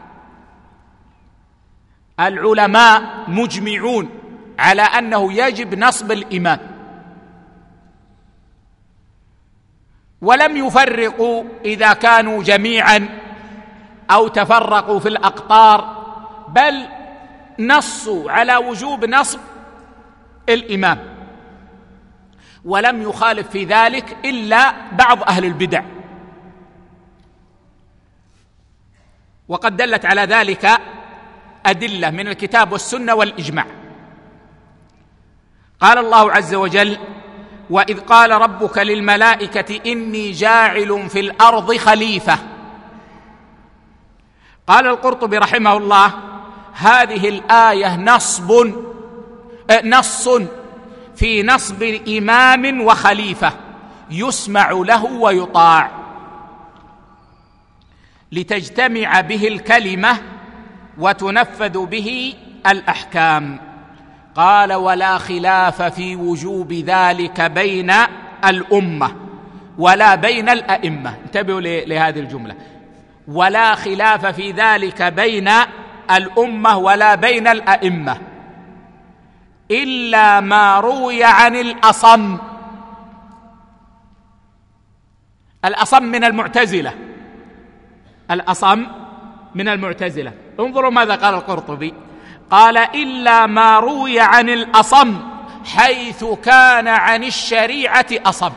العلماء مجمعون على أنه يجب نصب الإمام، ولم يفرقوا إذا كانوا جميعا أو تفرقوا في الأقطار، بل نصوا على وجوب نصب الإمام، ولم يخالف في ذلك إلا بعض أهل البدع. وقد دلت على ذلك أدلة من الكتاب والسنة والإجماع. قال الله عز وجل: وإذ قال ربك للملائكة إني جاعل في الأرض خليفة. قال القرطبي رحمه الله: هذه الآية نص في نصب إمام وخليفة يسمع له ويطاع، لتجتمع به الكلمة وتنفذ به الأحكام. قال: ولا خلاف في وجوب ذلك بين الأمة ولا بين الأئمة. انتبهوا لهذه الجملة: ولا خلاف في ذلك بين الأمة ولا بين الأئمة إلا ما روي عن الأصم. الأصم من المعتزلة، الأصم من المعتزلة. انظروا ماذا قال القرطبي: قال: إلا ما روي عن الأصم حيث كان عن الشريعة أصم.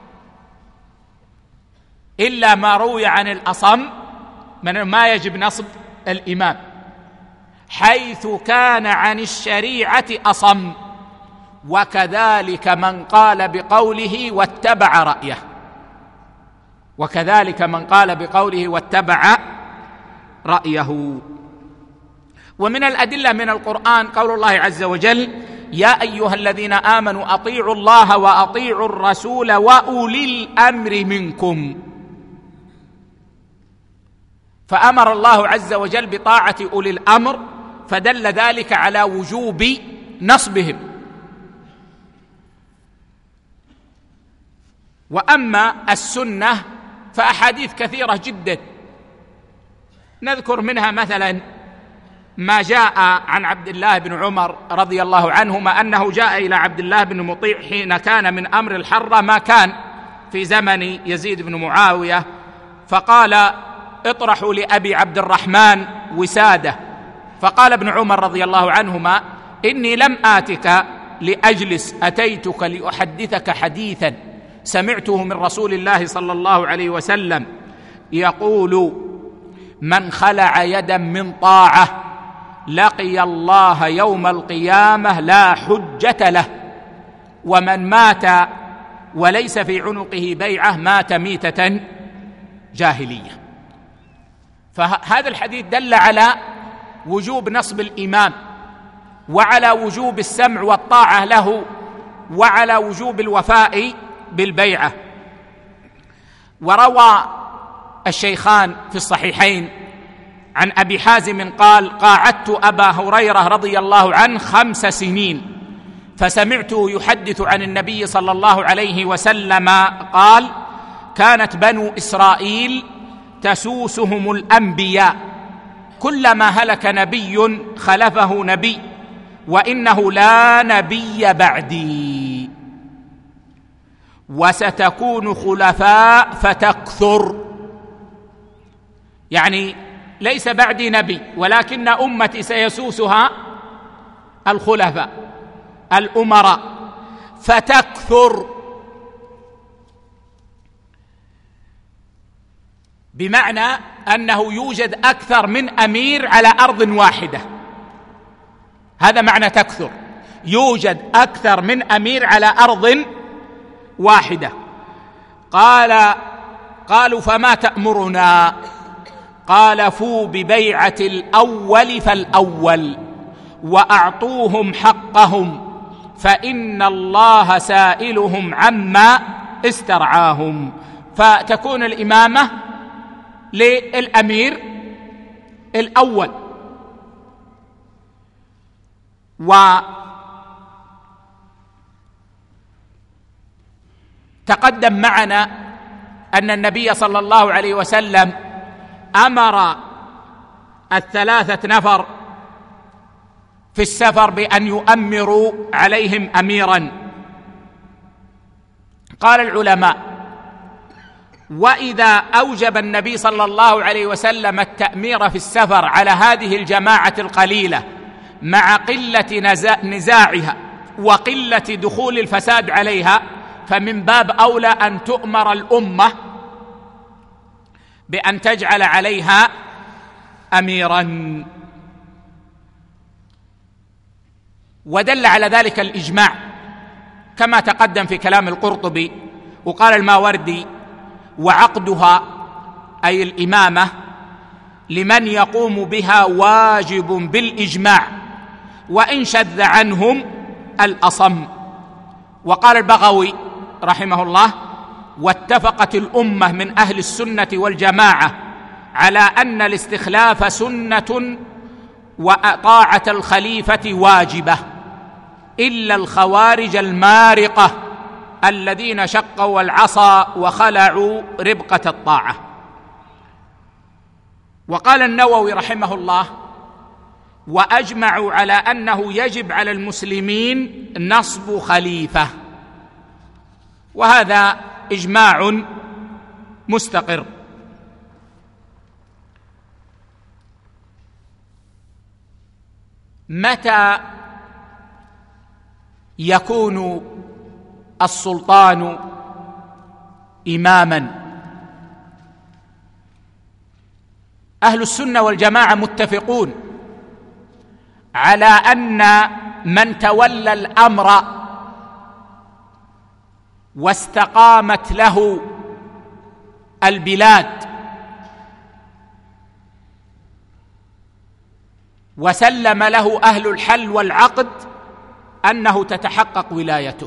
إلا ما روي عن الأصم من ما يجب نصب الإمام، حيث كان عن الشريعة أصم، وكذلك من قال بقوله واتبع رأيه، وكذلك من قال بقوله واتبع رأيه. ومن الأدلة من القرآن قول الله عز وجل: يا أيها الذين آمنوا أطيعوا الله وأطيعوا الرسول وأولي الأمر منكم. فأمر الله عز وجل بطاعة أولي الأمر، فدل ذلك على وجوب نصبهم. وأما السنة فأحاديث كثيرة جدا، نذكر منها مثلا ما جاء عن عبد الله بن عمر رضي الله عنهما أنه جاء إلى عبد الله بن مطيع حين كان من أمر الحرة ما كان في زمن يزيد بن معاوية، فقال: اطرحوا لأبي عبد الرحمن وسادة. فقال ابن عمر رضي الله عنهما: إني لم آتك لأجلس، أتيتك لأحدثك حديثا سمعته من رسول الله صلى الله عليه وسلم يقول: من خلع يدا من طاعة لقي الله يوم القيامة لا حجة له، ومن مات وليس في عنقه بيعة مات ميتة جاهلية. فهذا الحديث دل على وجوب نصب الإمام، وعلى وجوب السمع والطاعة له، وعلى وجوب الوفاء بالبيعة. وروى الشيخان في الصحيحين عن أبي حازم قال: قاعدت أبا هريرة رضي الله عنه 5 سنين، فسمعته يحدث عن النبي صلى الله عليه وسلم قال: كانت بنو إسرائيل تسوسهم الأنبياء، كلما هلك نبي خلفه نبي، وإنه لا نبي بعدي، وستكون خلفاء فتكثر. يعني ليس بعدي نبي، ولكن أمتي سيسوسها الخلفاء الأمراء فتكثر، بمعنى أنه يوجد أكثر من أمير على أرض واحدة. هذا معنى تكثر، يوجد أكثر من أمير على أرض واحدة. قالوا فما تأمرنا؟ قال فوا ببيعة الأول فالأول وأعطوهم حقهم فإن الله سائلهم عما استرعاهم. فتكون الإمامة للأمير الأول. وتقدم معنا أن النبي صلى الله عليه وسلم أمر الثلاثة نفر في السفر بأن يؤمروا عليهم أميرا. قال العلماء: وإذا أوجب النبي صلى الله عليه وسلم التأمير في السفر على هذه الجماعة القليلة مع قلة نزاعها وقلة دخول الفساد عليها، فمن باب أولى أن تؤمر الأمة بأن تجعل عليها أميرا. ودل على ذلك الإجماع كما تقدم في كلام القرطبي. وقال الماوردي: وعقدها أي الإمامة لمن يقوم بها واجب بالإجماع وإن شذ عنهم الأصم. وقال البغوي رحمه الله: واتفقت الأمة من أهل السنة والجماعة على أن الاستخلاف سنة وطاعة الخليفة واجبة، إلا الخوارج المارقة الذين شقوا العصا وخلعوا ربقة الطاعة. وقال النووي رحمه الله: وأجمعوا على أنه يجب على المسلمين نصب خليفة. وهذا إجماع مستقر. متى يكون السلطان إماما؟ أهل السنة والجماعة متفقون على أن من تولى الأمر واستقامت له البلاد وسلم له أهل الحل والعقد أنه تتحقق ولايته،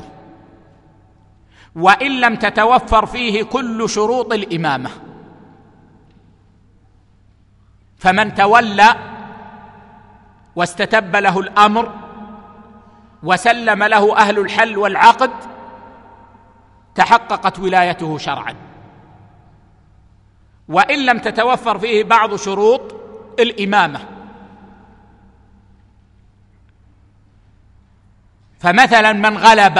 وإن لم تتوفر فيه كل شروط الإمامة. فمن تولى واستتب له الأمر وسلم له أهل الحل والعقد تحققت ولايته شرعا، وإن لم تتوفر فيه بعض شروط الإمامة. فمثلا من غلب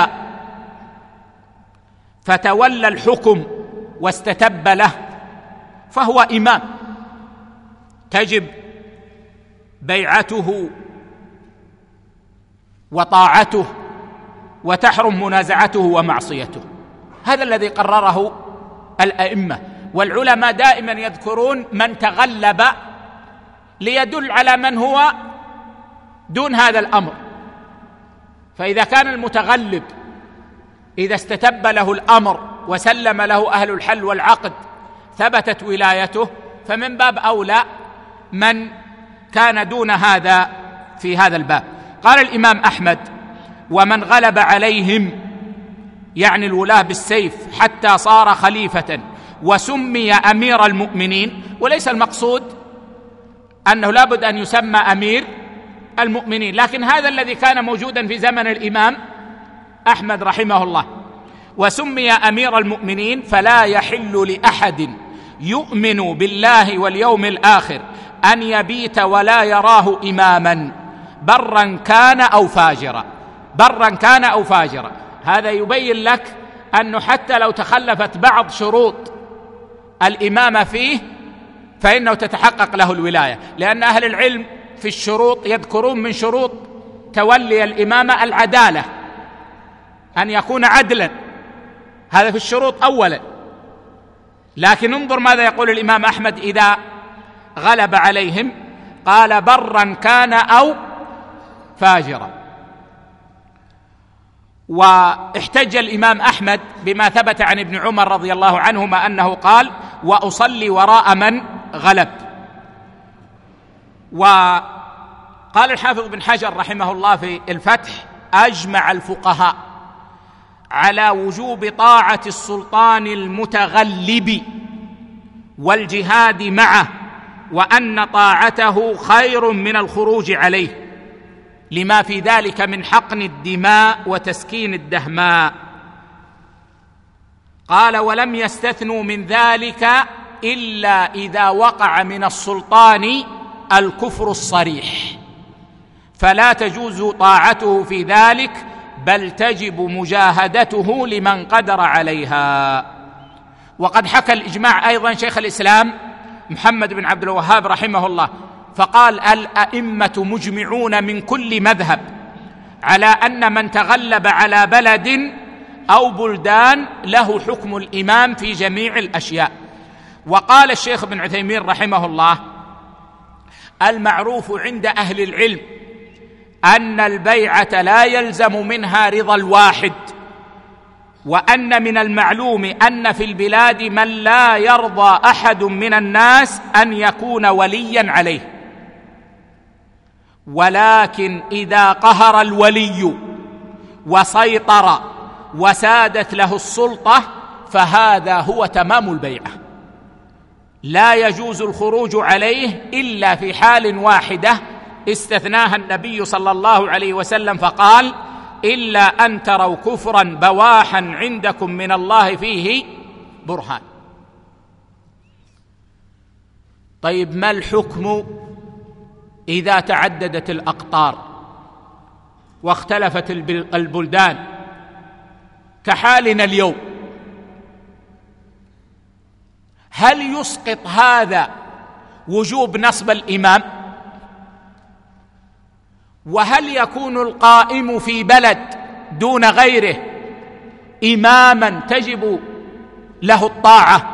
فتولى الحكم واستتب له فهو إمام، تجب بيعته وطاعته وتحرم منازعته ومعصيته. هذا الذي قرره الأئمة. والعلماء دائما يذكرون من تغلب ليدل على من هو دون هذا الأمر. فإذا كان المتغلب إذا استتب له الأمر وسلم له أهل الحل والعقد ثبتت ولايته، فمن باب أولى من كان دون هذا في هذا الباب. قال الإمام أحمد: ومن غلب عليهم يعني الولاة بالسيف حتى صار خليفة وسمي أمير المؤمنين. وليس المقصود أنه لابد أن يسمى أمير المؤمنين، لكن هذا الذي كان موجودا في زمن الإمام أحمد رحمه الله. وسمي أمير المؤمنين فلا يحل لأحد يؤمن بالله واليوم الآخر أن يبيت ولا يراه إماما برا كان أو فاجرا، برا كان أو فاجرا. هذا يبين لك أنه حتى لو تخلفت بعض شروط الإمامة فيه فإنه تتحقق له الولاية، لأن أهل العلم في الشروط يذكرون من شروط تولي الإمامة العدالة، أن يكون عدلا، هذا في الشروط أولا. لكن انظر ماذا يقول الإمام أحمد إذا غلب عليهم، قال: برا كان أو فاجرا. واحتج الإمام أحمد بما ثبت عن ابن عمر رضي الله عنهما أنه قال: وأصلي وراء من غلب. وقال الحافظ بن حجر رحمه الله في الفتح: أجمع الفقهاء على وجوب طاعة السلطان المتغلب والجهاد معه، وأن طاعته خير من الخروج عليه، لما في ذلك من حقن الدماء وتسكين الدهماء. قال: ولم يستثنوا من ذلك إلا إذا وقع من السلطان الكفر الصريح، فلا تجوز طاعته في ذلك، بل تجب مجاهدته لمن قدر عليها. وقد حكى الإجماع أيضا شيخ الإسلام محمد بن عبد الوهاب رحمه الله، فقال: الأئمة مجمعون من كل مذهب على أن من تغلب على بلد أو بلدان له حكم الإمام في جميع الأشياء. وقال الشيخ ابن عثيمين رحمه الله: المعروف عند أهل العلم أن البيعة لا يلزم منها رضا الواحد، وأن من المعلوم أن في البلاد من لا يرضى أحد من الناس أن يكون وليا عليه، ولكن إذا قهر الولي وسيطر وسادت له السلطة فهذا هو تمام البيعة، لا يجوز الخروج عليه إلا في حال واحدة استثناها النبي صلى الله عليه وسلم فقال: إلا أن تروا كفرا بواحا عندكم من الله فيه برهان. طيب، ما الحكم إذا تعددت الأقطار واختلفت البلدان كحالنا اليوم؟ هل يسقط هذا وجوب نصب الإمام؟ وهل يكون القائم في بلد دون غيره إماما تجب له الطاعة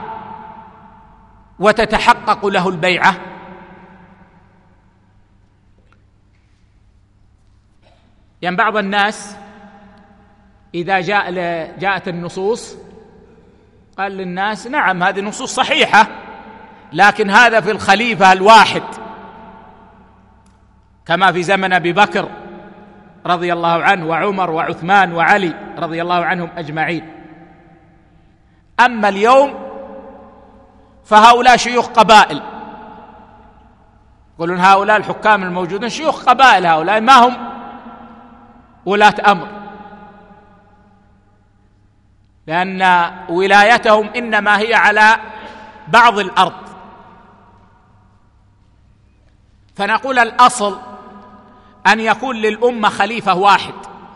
وتتحقق له البيعة؟ يعني بعض الناس إذا جاءت النصوص قال للناس: نعم هذه نصوص صحيحة، لكن هذا في الخليفة الواحد، كما في زمن أبي بكر رضي الله عنه وعمر وعثمان وعلي رضي الله عنهم أجمعين. أما اليوم فهؤلاء شيوخ قبائل، يقولون هؤلاء الحكام الموجودون شيوخ قبائل، هؤلاء ما هم ولاة أمر، لأن ولايتهم إنما هي على بعض الأرض. فنقول الأصل أن يكون للأمة خليفة واحد،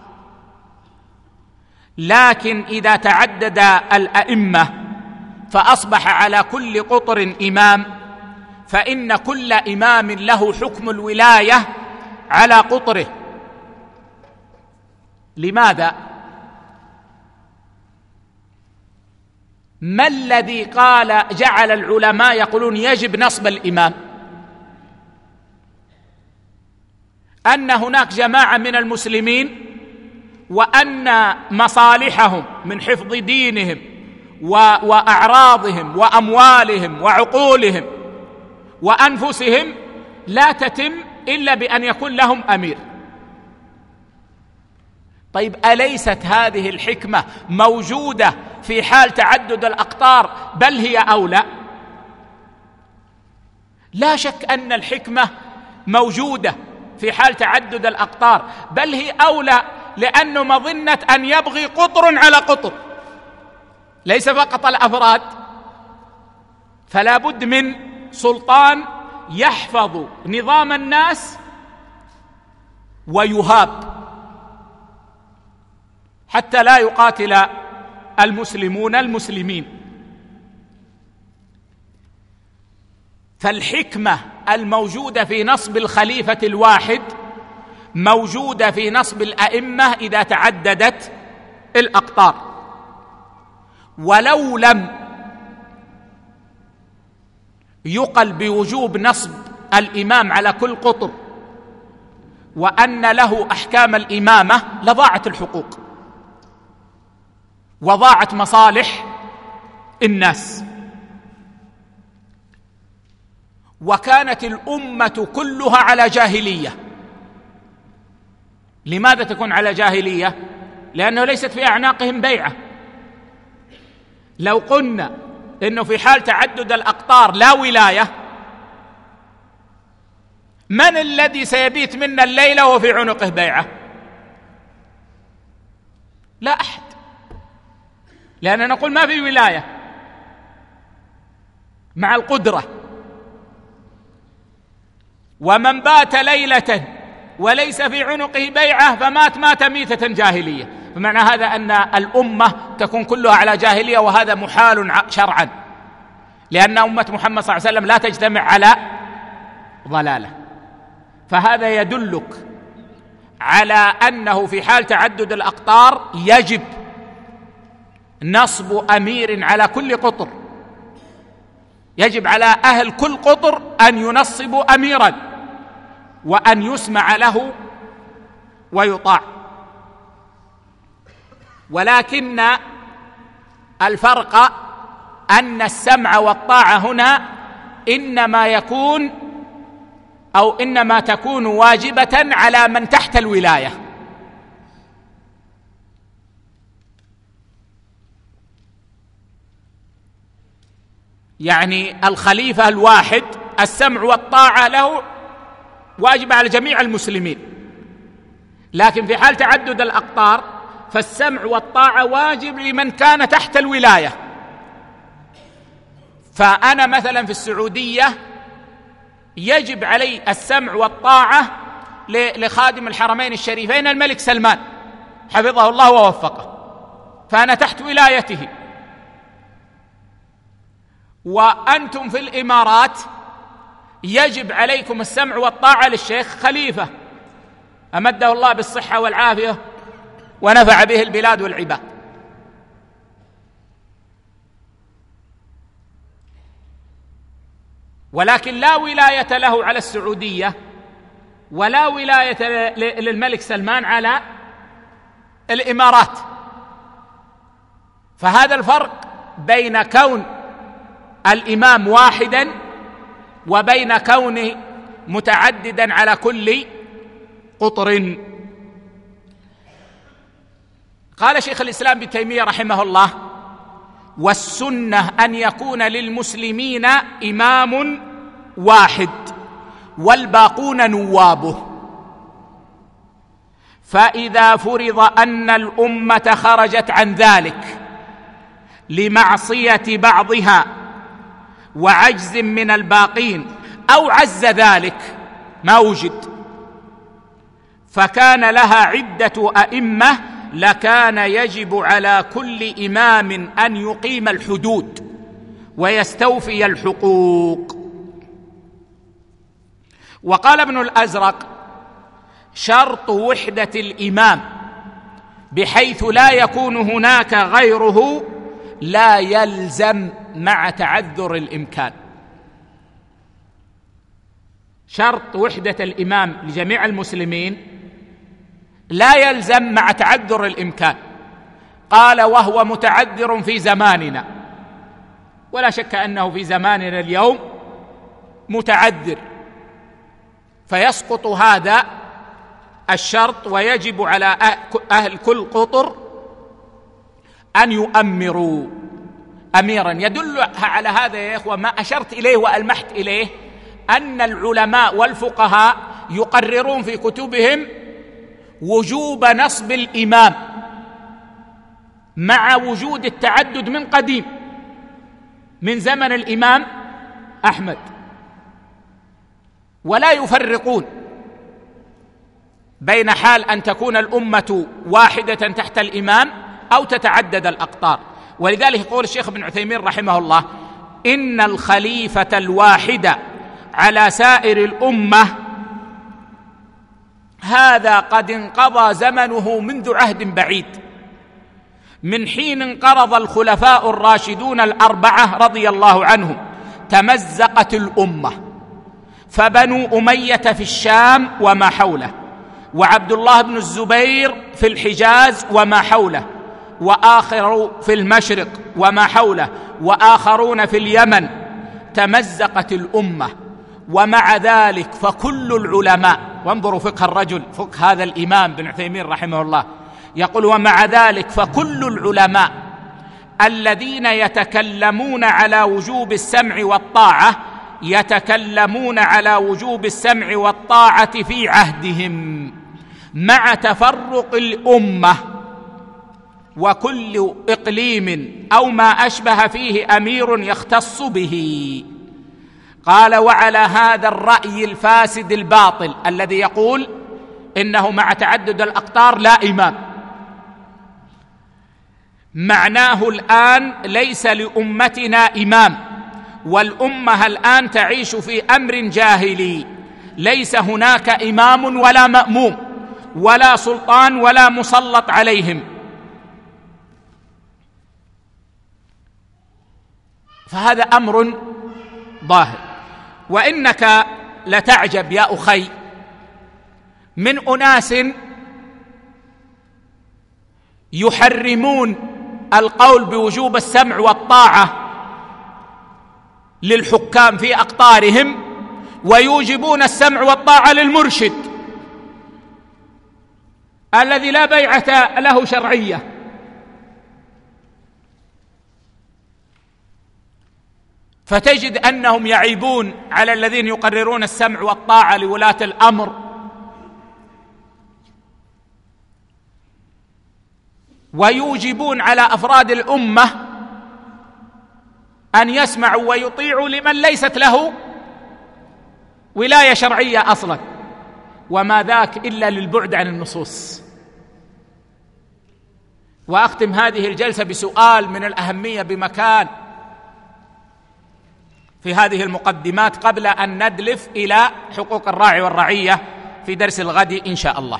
لكن إذا تعدد الأئمة فأصبح على كل قطر إمام، فإن كل إمام له حكم الولاية على قطره. لماذا؟ ما الذي جعل العلماء يقولون يجب نصب الإمام؟ أن هناك جماعة من المسلمين وأن مصالحهم من حفظ دينهم وأعراضهم وأموالهم وعقولهم وأنفسهم لا تتم إلا بأن يكون لهم أمير. طيب، أليست هذه الحكمة موجودة في حال تعدد الأقطار بل هي أولى؟ لا شك أن الحكمة موجودة في حال تعدد الأقطار، بل هي أولى، لأنه مظنة أن يبغي قطر على قطر، ليس فقط الأفراد. فلا بد من سلطان يحفظ نظام الناس ويهاب حتى لا يقاتل المسلمون المسلمين. فالحكمة الموجودة في نصب الخليفة الواحد موجودة في نصب الأئمة إذا تعددت الأقطار. ولو لم يقل بوجوب نصب الإمام على كل قطر وأن له أحكام الإمامة لضاعت الحقوق، وضاعت مصالح الناس. وكانت الأمة كلها على جاهلية. لماذا تكون على جاهلية؟ لأنه ليست في أعناقهم بيعة. لو قلنا إنه في حال تعدد الأقطار لا ولاية، من الذي سيبيت منا الليلة وفي عنقه بيعة؟ لا أحد، لأننا نقول ما في ولاية مع القدرة. ومن بات ليلة وليس في عنقه بيعة فمات ميتة جاهلية. بمعنى هذا أن الأمة تكون كلها على جاهلية، وهذا محال شرعا، لأن أمة محمد صلى الله عليه وسلم لا تجتمع على ضلالة. فهذا يدلك على أنه في حال تعدد الأقطار يجب نصب أمير على كل قطر، يجب على أهل كل قطر أن ينصبوا أميرا وأن يسمع له ويطاع. ولكن الفرق أن السمع والطاعة هنا إنما تكون واجبة على من تحت الولاية. يعني الخليفة الواحد السمع والطاعة له واجب على جميع المسلمين، لكن في حال تعدد الأقطار فالسمع والطاعة واجب لمن كان تحت الولاية. فأنا مثلا في السعودية يجب علي السمع والطاعة لخادم الحرمين الشريفين الملك سلمان حفظه الله ووفقه، فأنا تحت ولايته. وأنتم في الإمارات يجب عليكم السمع والطاعة للشيخ خليفة أمده الله بالصحة والعافية ونفع به البلاد والعباد. ولكن لا ولاية له على السعودية ولا ولاية للملك سلمان على الإمارات. فهذا الفرق بين كون الإمام واحدا وبين كونه متعددا على كل قطر. قال شيخ الإسلام ابن تيمية رحمه الله: والسنة أن يكون للمسلمين إمام واحد والباقون نوابه، فإذا فرض أن الأمة خرجت عن ذلك لمعصية بعضها وعجز من الباقين أو عز ذلك ما وجد فكان لها عدة أئمة، لكان يجب على كل إمام أن يقيم الحدود ويستوفي الحقوق. وقال ابن الأزرق: شرط وحدة الإمام بحيث لا يكون هناك غيره لا يلزم مع تعذر الإمكان. شرط وحدة الإمام لجميع المسلمين لا يلزم مع تعذر الإمكان. قال: وهو متعذر في زماننا، ولا شك أنه في زماننا اليوم متعذر، فيسقط هذا الشرط ويجب على أهل كل قطر أن يؤمروا أميرا. يدل على هذا يا إخوة ما أشرت إليه وألمحت إليه، أن العلماء والفقهاء يقررون في كتبهم وجوب نصب الإمام مع وجود التعدد من قديم، من زمن الإمام أحمد، ولا يفرقون بين حال أن تكون الأمة واحدة تحت الإمام أو تتعدد الأقطار. ولذلك يقول الشيخ ابن عثيمين رحمه الله: إن الخليفة الواحد على سائر الأمة هذا قد انقضى زمنه منذ عهد بعيد، من حين انقرض الخلفاء الراشدون الأربعة رضي الله عنهم تمزقت الأمة، فبنو أمية في الشام وما حوله، وعبد الله بن الزبير في الحجاز وما حوله، وآخر في المشرق وما حوله وآخرون في اليمن، تمزقت الأمة. ومع ذلك فكل العلماء، وانظروا فقه الرجل، فقه هذا الإمام بن عثيمين رحمه الله، يقول: ومع ذلك فكل العلماء الذين يتكلمون على وجوب السمع والطاعة يتكلمون على وجوب السمع والطاعة في عهدهم، مع تفرق الأمة، وكل إقليم أو ما أشبه فيه أمير يختص به. قال: وعلى هذا الرأي الفاسد الباطل الذي يقول إنه مع تعدد الأقطار لا إمام، معناه الآن ليس لأمتنا إمام، والأمة الآن تعيش في أمر جاهلي، ليس هناك إمام ولا مأموم ولا سلطان ولا مسلط عليهم. فهذا أمر ظاهر. وإنك لتعجب يا أخي من أناس يحرمون القول بوجوب السمع والطاعة للحكام في أقطارهم، ويوجبون السمع والطاعة للمرشد الذي لا بيعة له شرعية. فتجد أنهم يعيبون على الذين يقررون السمع والطاعة لولاة الأمر، ويوجبون على أفراد الأمة أن يسمعوا ويطيعوا لمن ليست له ولاية شرعية أصلا، وما ذاك إلا للبعد عن النصوص. وأختم هذه الجلسة بسؤال من الأهمية بمكان في هذه المقدمات قبل أن ندلف إلى حقوق الراعي والرعية في درس الغد إن شاء الله.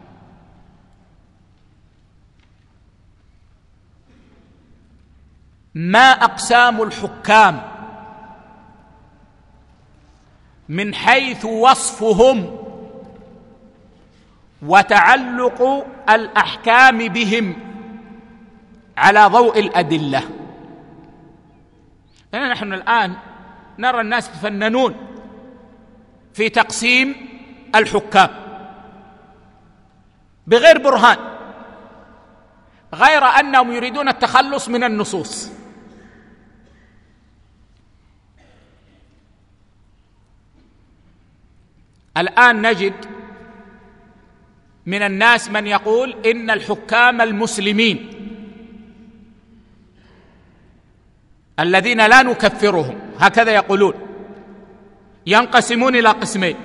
ما أقسام الحكام من حيث وصفهم وتعلق الأحكام بهم على ضوء الأدلة؟ لأن نحن الآن نرى الناس يتفننون في تقسيم الحكام بغير برهان، غير أنهم يريدون التخلص من النصوص. الآن نجد من الناس من يقول إن الحكام المسلمين الذين لا نكفرهم، هكذا يقولون، ينقسمون إلى قسمين: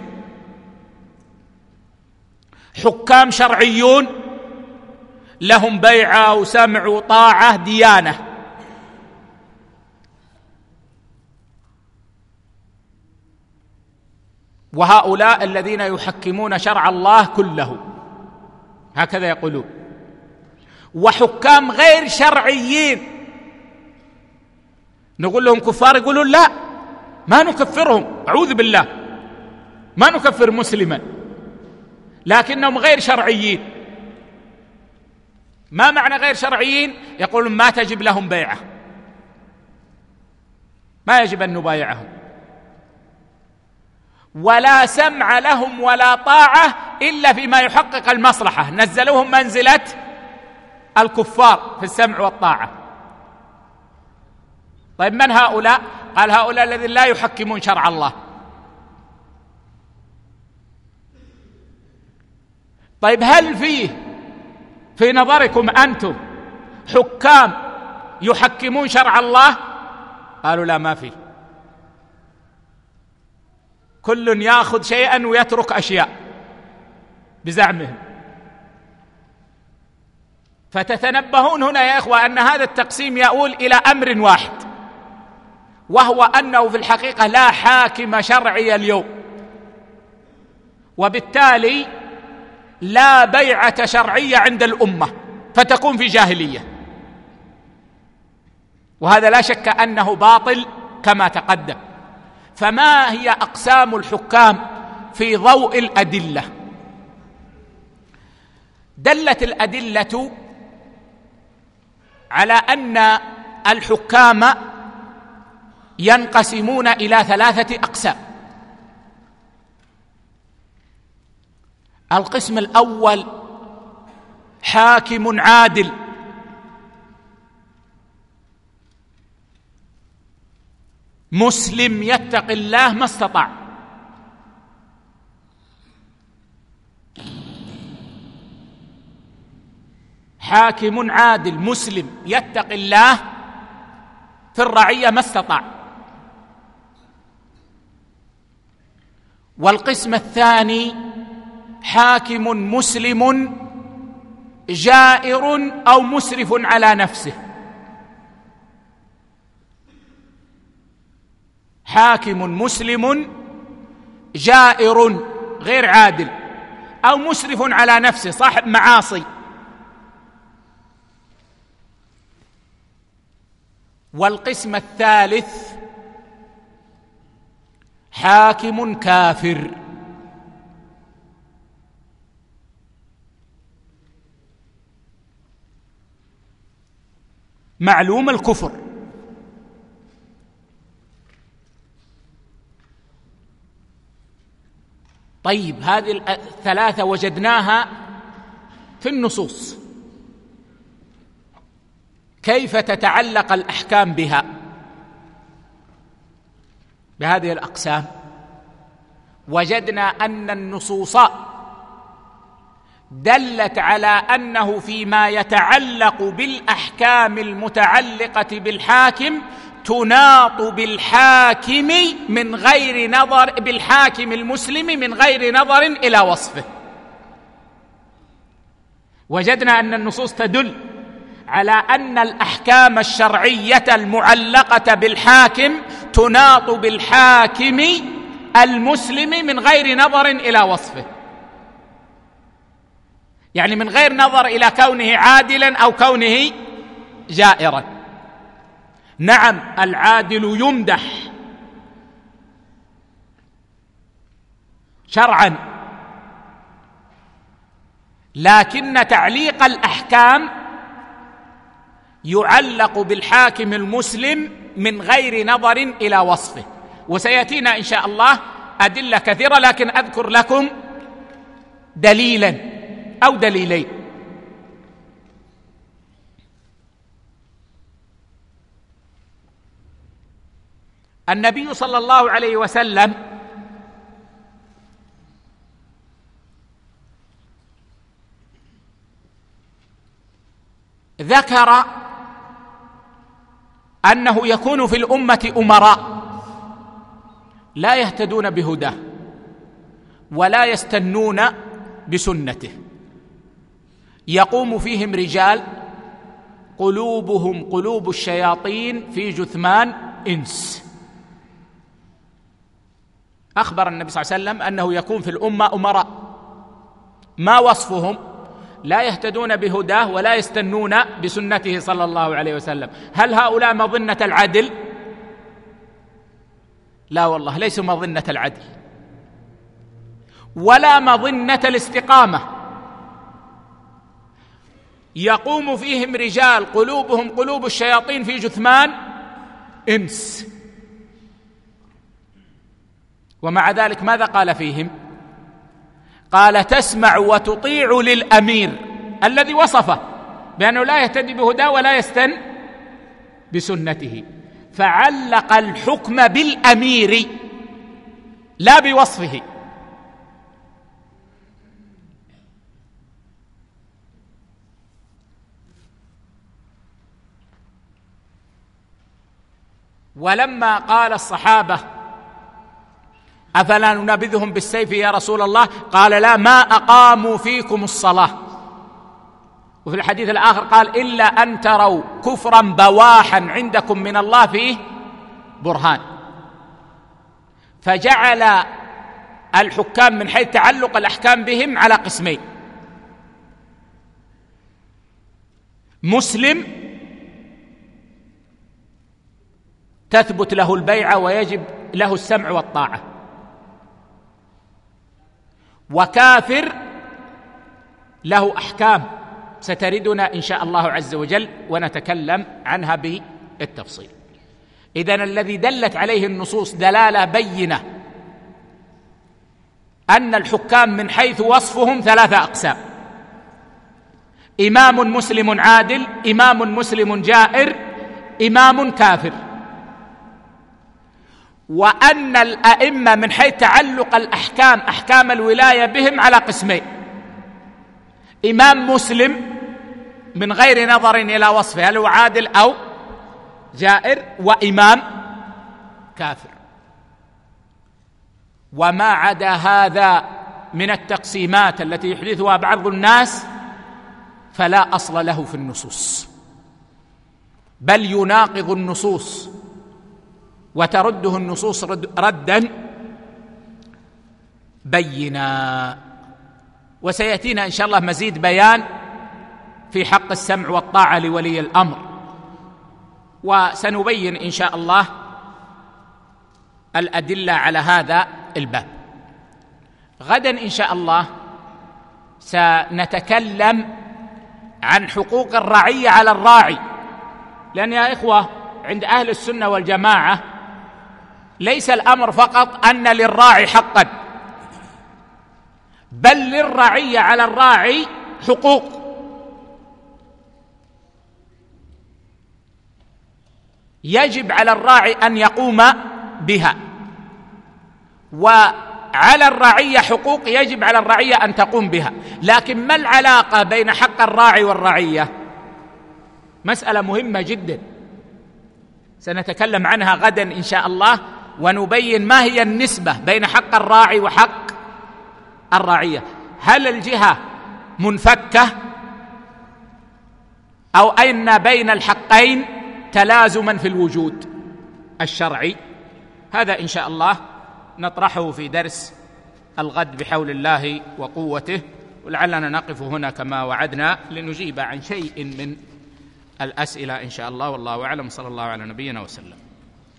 حكام شرعيون لهم بيعة وسمع وطاعة ديانة، وهؤلاء الذين يحكمون شرع الله كله، هكذا يقولون. وحكام غير شرعيين نقول لهم كفار، يقولون لا ما نكفرهم، أعوذ بالله، ما نكفر مسلما، لكنهم غير شرعيين. ما معنى غير شرعيين؟ يقولون ما تجب لهم بيعة، ما يجب أن نبايعهم، ولا سمع لهم ولا طاعة إلا فيما يحقق المصلحة، نزلوهم منزلة الكفار في السمع والطاعة. طيب من هؤلاء؟ قال هؤلاء الذين لا يحكمون شرع الله. طيب هل في نظركم أنتم حكام يحكمون شرع الله؟ قالوا لا، ما فيه، كل يأخذ شيئا ويترك أشياء بزعمهم. فتتنبهون هنا يا إخوة أن هذا التقسيم يؤول إلى أمر واحد، وهو أنه في الحقيقة لا حاكم شرعي اليوم، وبالتالي لا بيعة شرعية عند الأمة، فتكون في جاهلية. وهذا لا شك أنه باطل كما تقدم. فما هي أقسام الحكام في ضوء الأدلة؟ دلت الأدلة على أن الحكام ينقسمون إلى 3 أقسام. القسم الأول حاكم عادل، مسلم يتقي الله ما استطاع، حاكم عادل مسلم يتقي الله في الرعية ما استطاع. والقسم الثاني حاكم مسلم جائر أو مسرف على نفسه، حاكم مسلم جائر غير عادل أو مسرف على نفسه صاحب معاصي. والقسم الثالث حاكم كافر، معلوم الكفر. طيب، هذه 3 وجدناها في النصوص، كيف تتعلق الأحكام بها، بهذه الأقسام؟ وجدنا أن النصوص دلت على أنه فيما يتعلق بالأحكام المتعلقة بالحاكم تناط بالحاكم من غير نظر، بالحاكم المسلم من غير نظر إلى وصفه. وجدنا أن النصوص تدل على أن الأحكام الشرعية المعلقة بالحاكم تناط بالحاكم المسلم من غير نظر إلى وصفه، يعني من غير نظر إلى كونه عادلا أو كونه جائرا. نعم، العادل يمدح شرعا، لكن تعليق الأحكام يعلق بالحاكم المسلم من غير نظر إلى وصفه. وسيأتينا إن شاء الله أدلة كثيرة، لكن أذكر لكم دليلا أو دليلين. النبي صلى الله عليه وسلم ذكر أنه يكون في الأمة أمراء لا يهتدون بهداه ولا يستنون بسنته، يقوم فيهم رجال قلوبهم قلوب الشياطين في جثمان إنس. أخبر النبي صلى الله عليه وسلم أنه يكون في الأمة أمراء، ما وصفهم؟ لا يهتدون بهداه ولا يستنون بسنته صلى الله عليه وسلم. هل هؤلاء مظنة العدل؟ لا والله، ليسوا مظنة العدل ولا مظنة الاستقامة. يقوم فيهم رجال قلوبهم قلوب الشياطين في جثمان إنس، ومع ذلك ماذا قال فيهم؟ قال: تسمع وتطيع للأمير الذي وصفه بأنه لا يهتدي بهداه ولا يستن بسنته، فعلق الحكم بالأمير لا بوصفه. ولما قال الصحابة: أفلا ننابذهم بالسيف يا رسول الله؟ قال: لا، ما أقاموا فيكم الصلاة. وفي الحديث الآخر قال: إلا أن تروا كفرا بواحا عندكم من الله فيه برهان. فجعل الحكام من حيث تعلق الأحكام بهم على قسمين: مسلم تثبت له البيعة ويجب له السمع والطاعة، وكافر له أحكام ستردنا إن شاء الله عز وجل ونتكلم عنها بالتفصيل. إذن الذي دلت عليه النصوص دلالة بينة أن الحكام من حيث وصفهم 3 أقسام: إمام مسلم عادل، إمام مسلم جائر، إمام كافر. وأن الأئمة من حيث تعلق الأحكام أحكام الولاية بهم على قسمين: إمام مسلم من غير نظر إلى وصفه هل هو عادل أو جائر، وإمام كافر. وما عدا هذا من التقسيمات التي يحدثها بعض الناس فلا أصل له في النصوص، بل يناقض النصوص وترده النصوص ردا بينا. وسيأتينا إن شاء الله مزيد بيان في حق السمع والطاعة لولي الأمر، وسنبين إن شاء الله الأدلة على هذا الباب. غدا إن شاء الله سنتكلم عن حقوق الرعية على الراعي، لأن يا إخوة عند أهل السنة والجماعة ليس الأمر فقط أن للراعي حقا، بل للرعية على الراعي حقوق. يجب على الراعي أن يقوم بها، وعلى الرعية حقوق يجب على الرعية أن تقوم بها. لكن ما العلاقة بين حق الراعي والرعية؟ مسألة مهمة جدا سنتكلم عنها غدا إن شاء الله، ونبين ما هي النسبة بين حق الراعي وحق الرعية. هل الجهة منفكة أو أن بين الحقين تلازما في الوجود الشرعي؟ هذا إن شاء الله نطرحه في درس الغد بحول الله وقوته، ولعلنا نقف هنا كما وعدنا لنجيب عن شيء من الأسئلة إن شاء الله. والله أعلم، صلى الله على نبينا وسلم.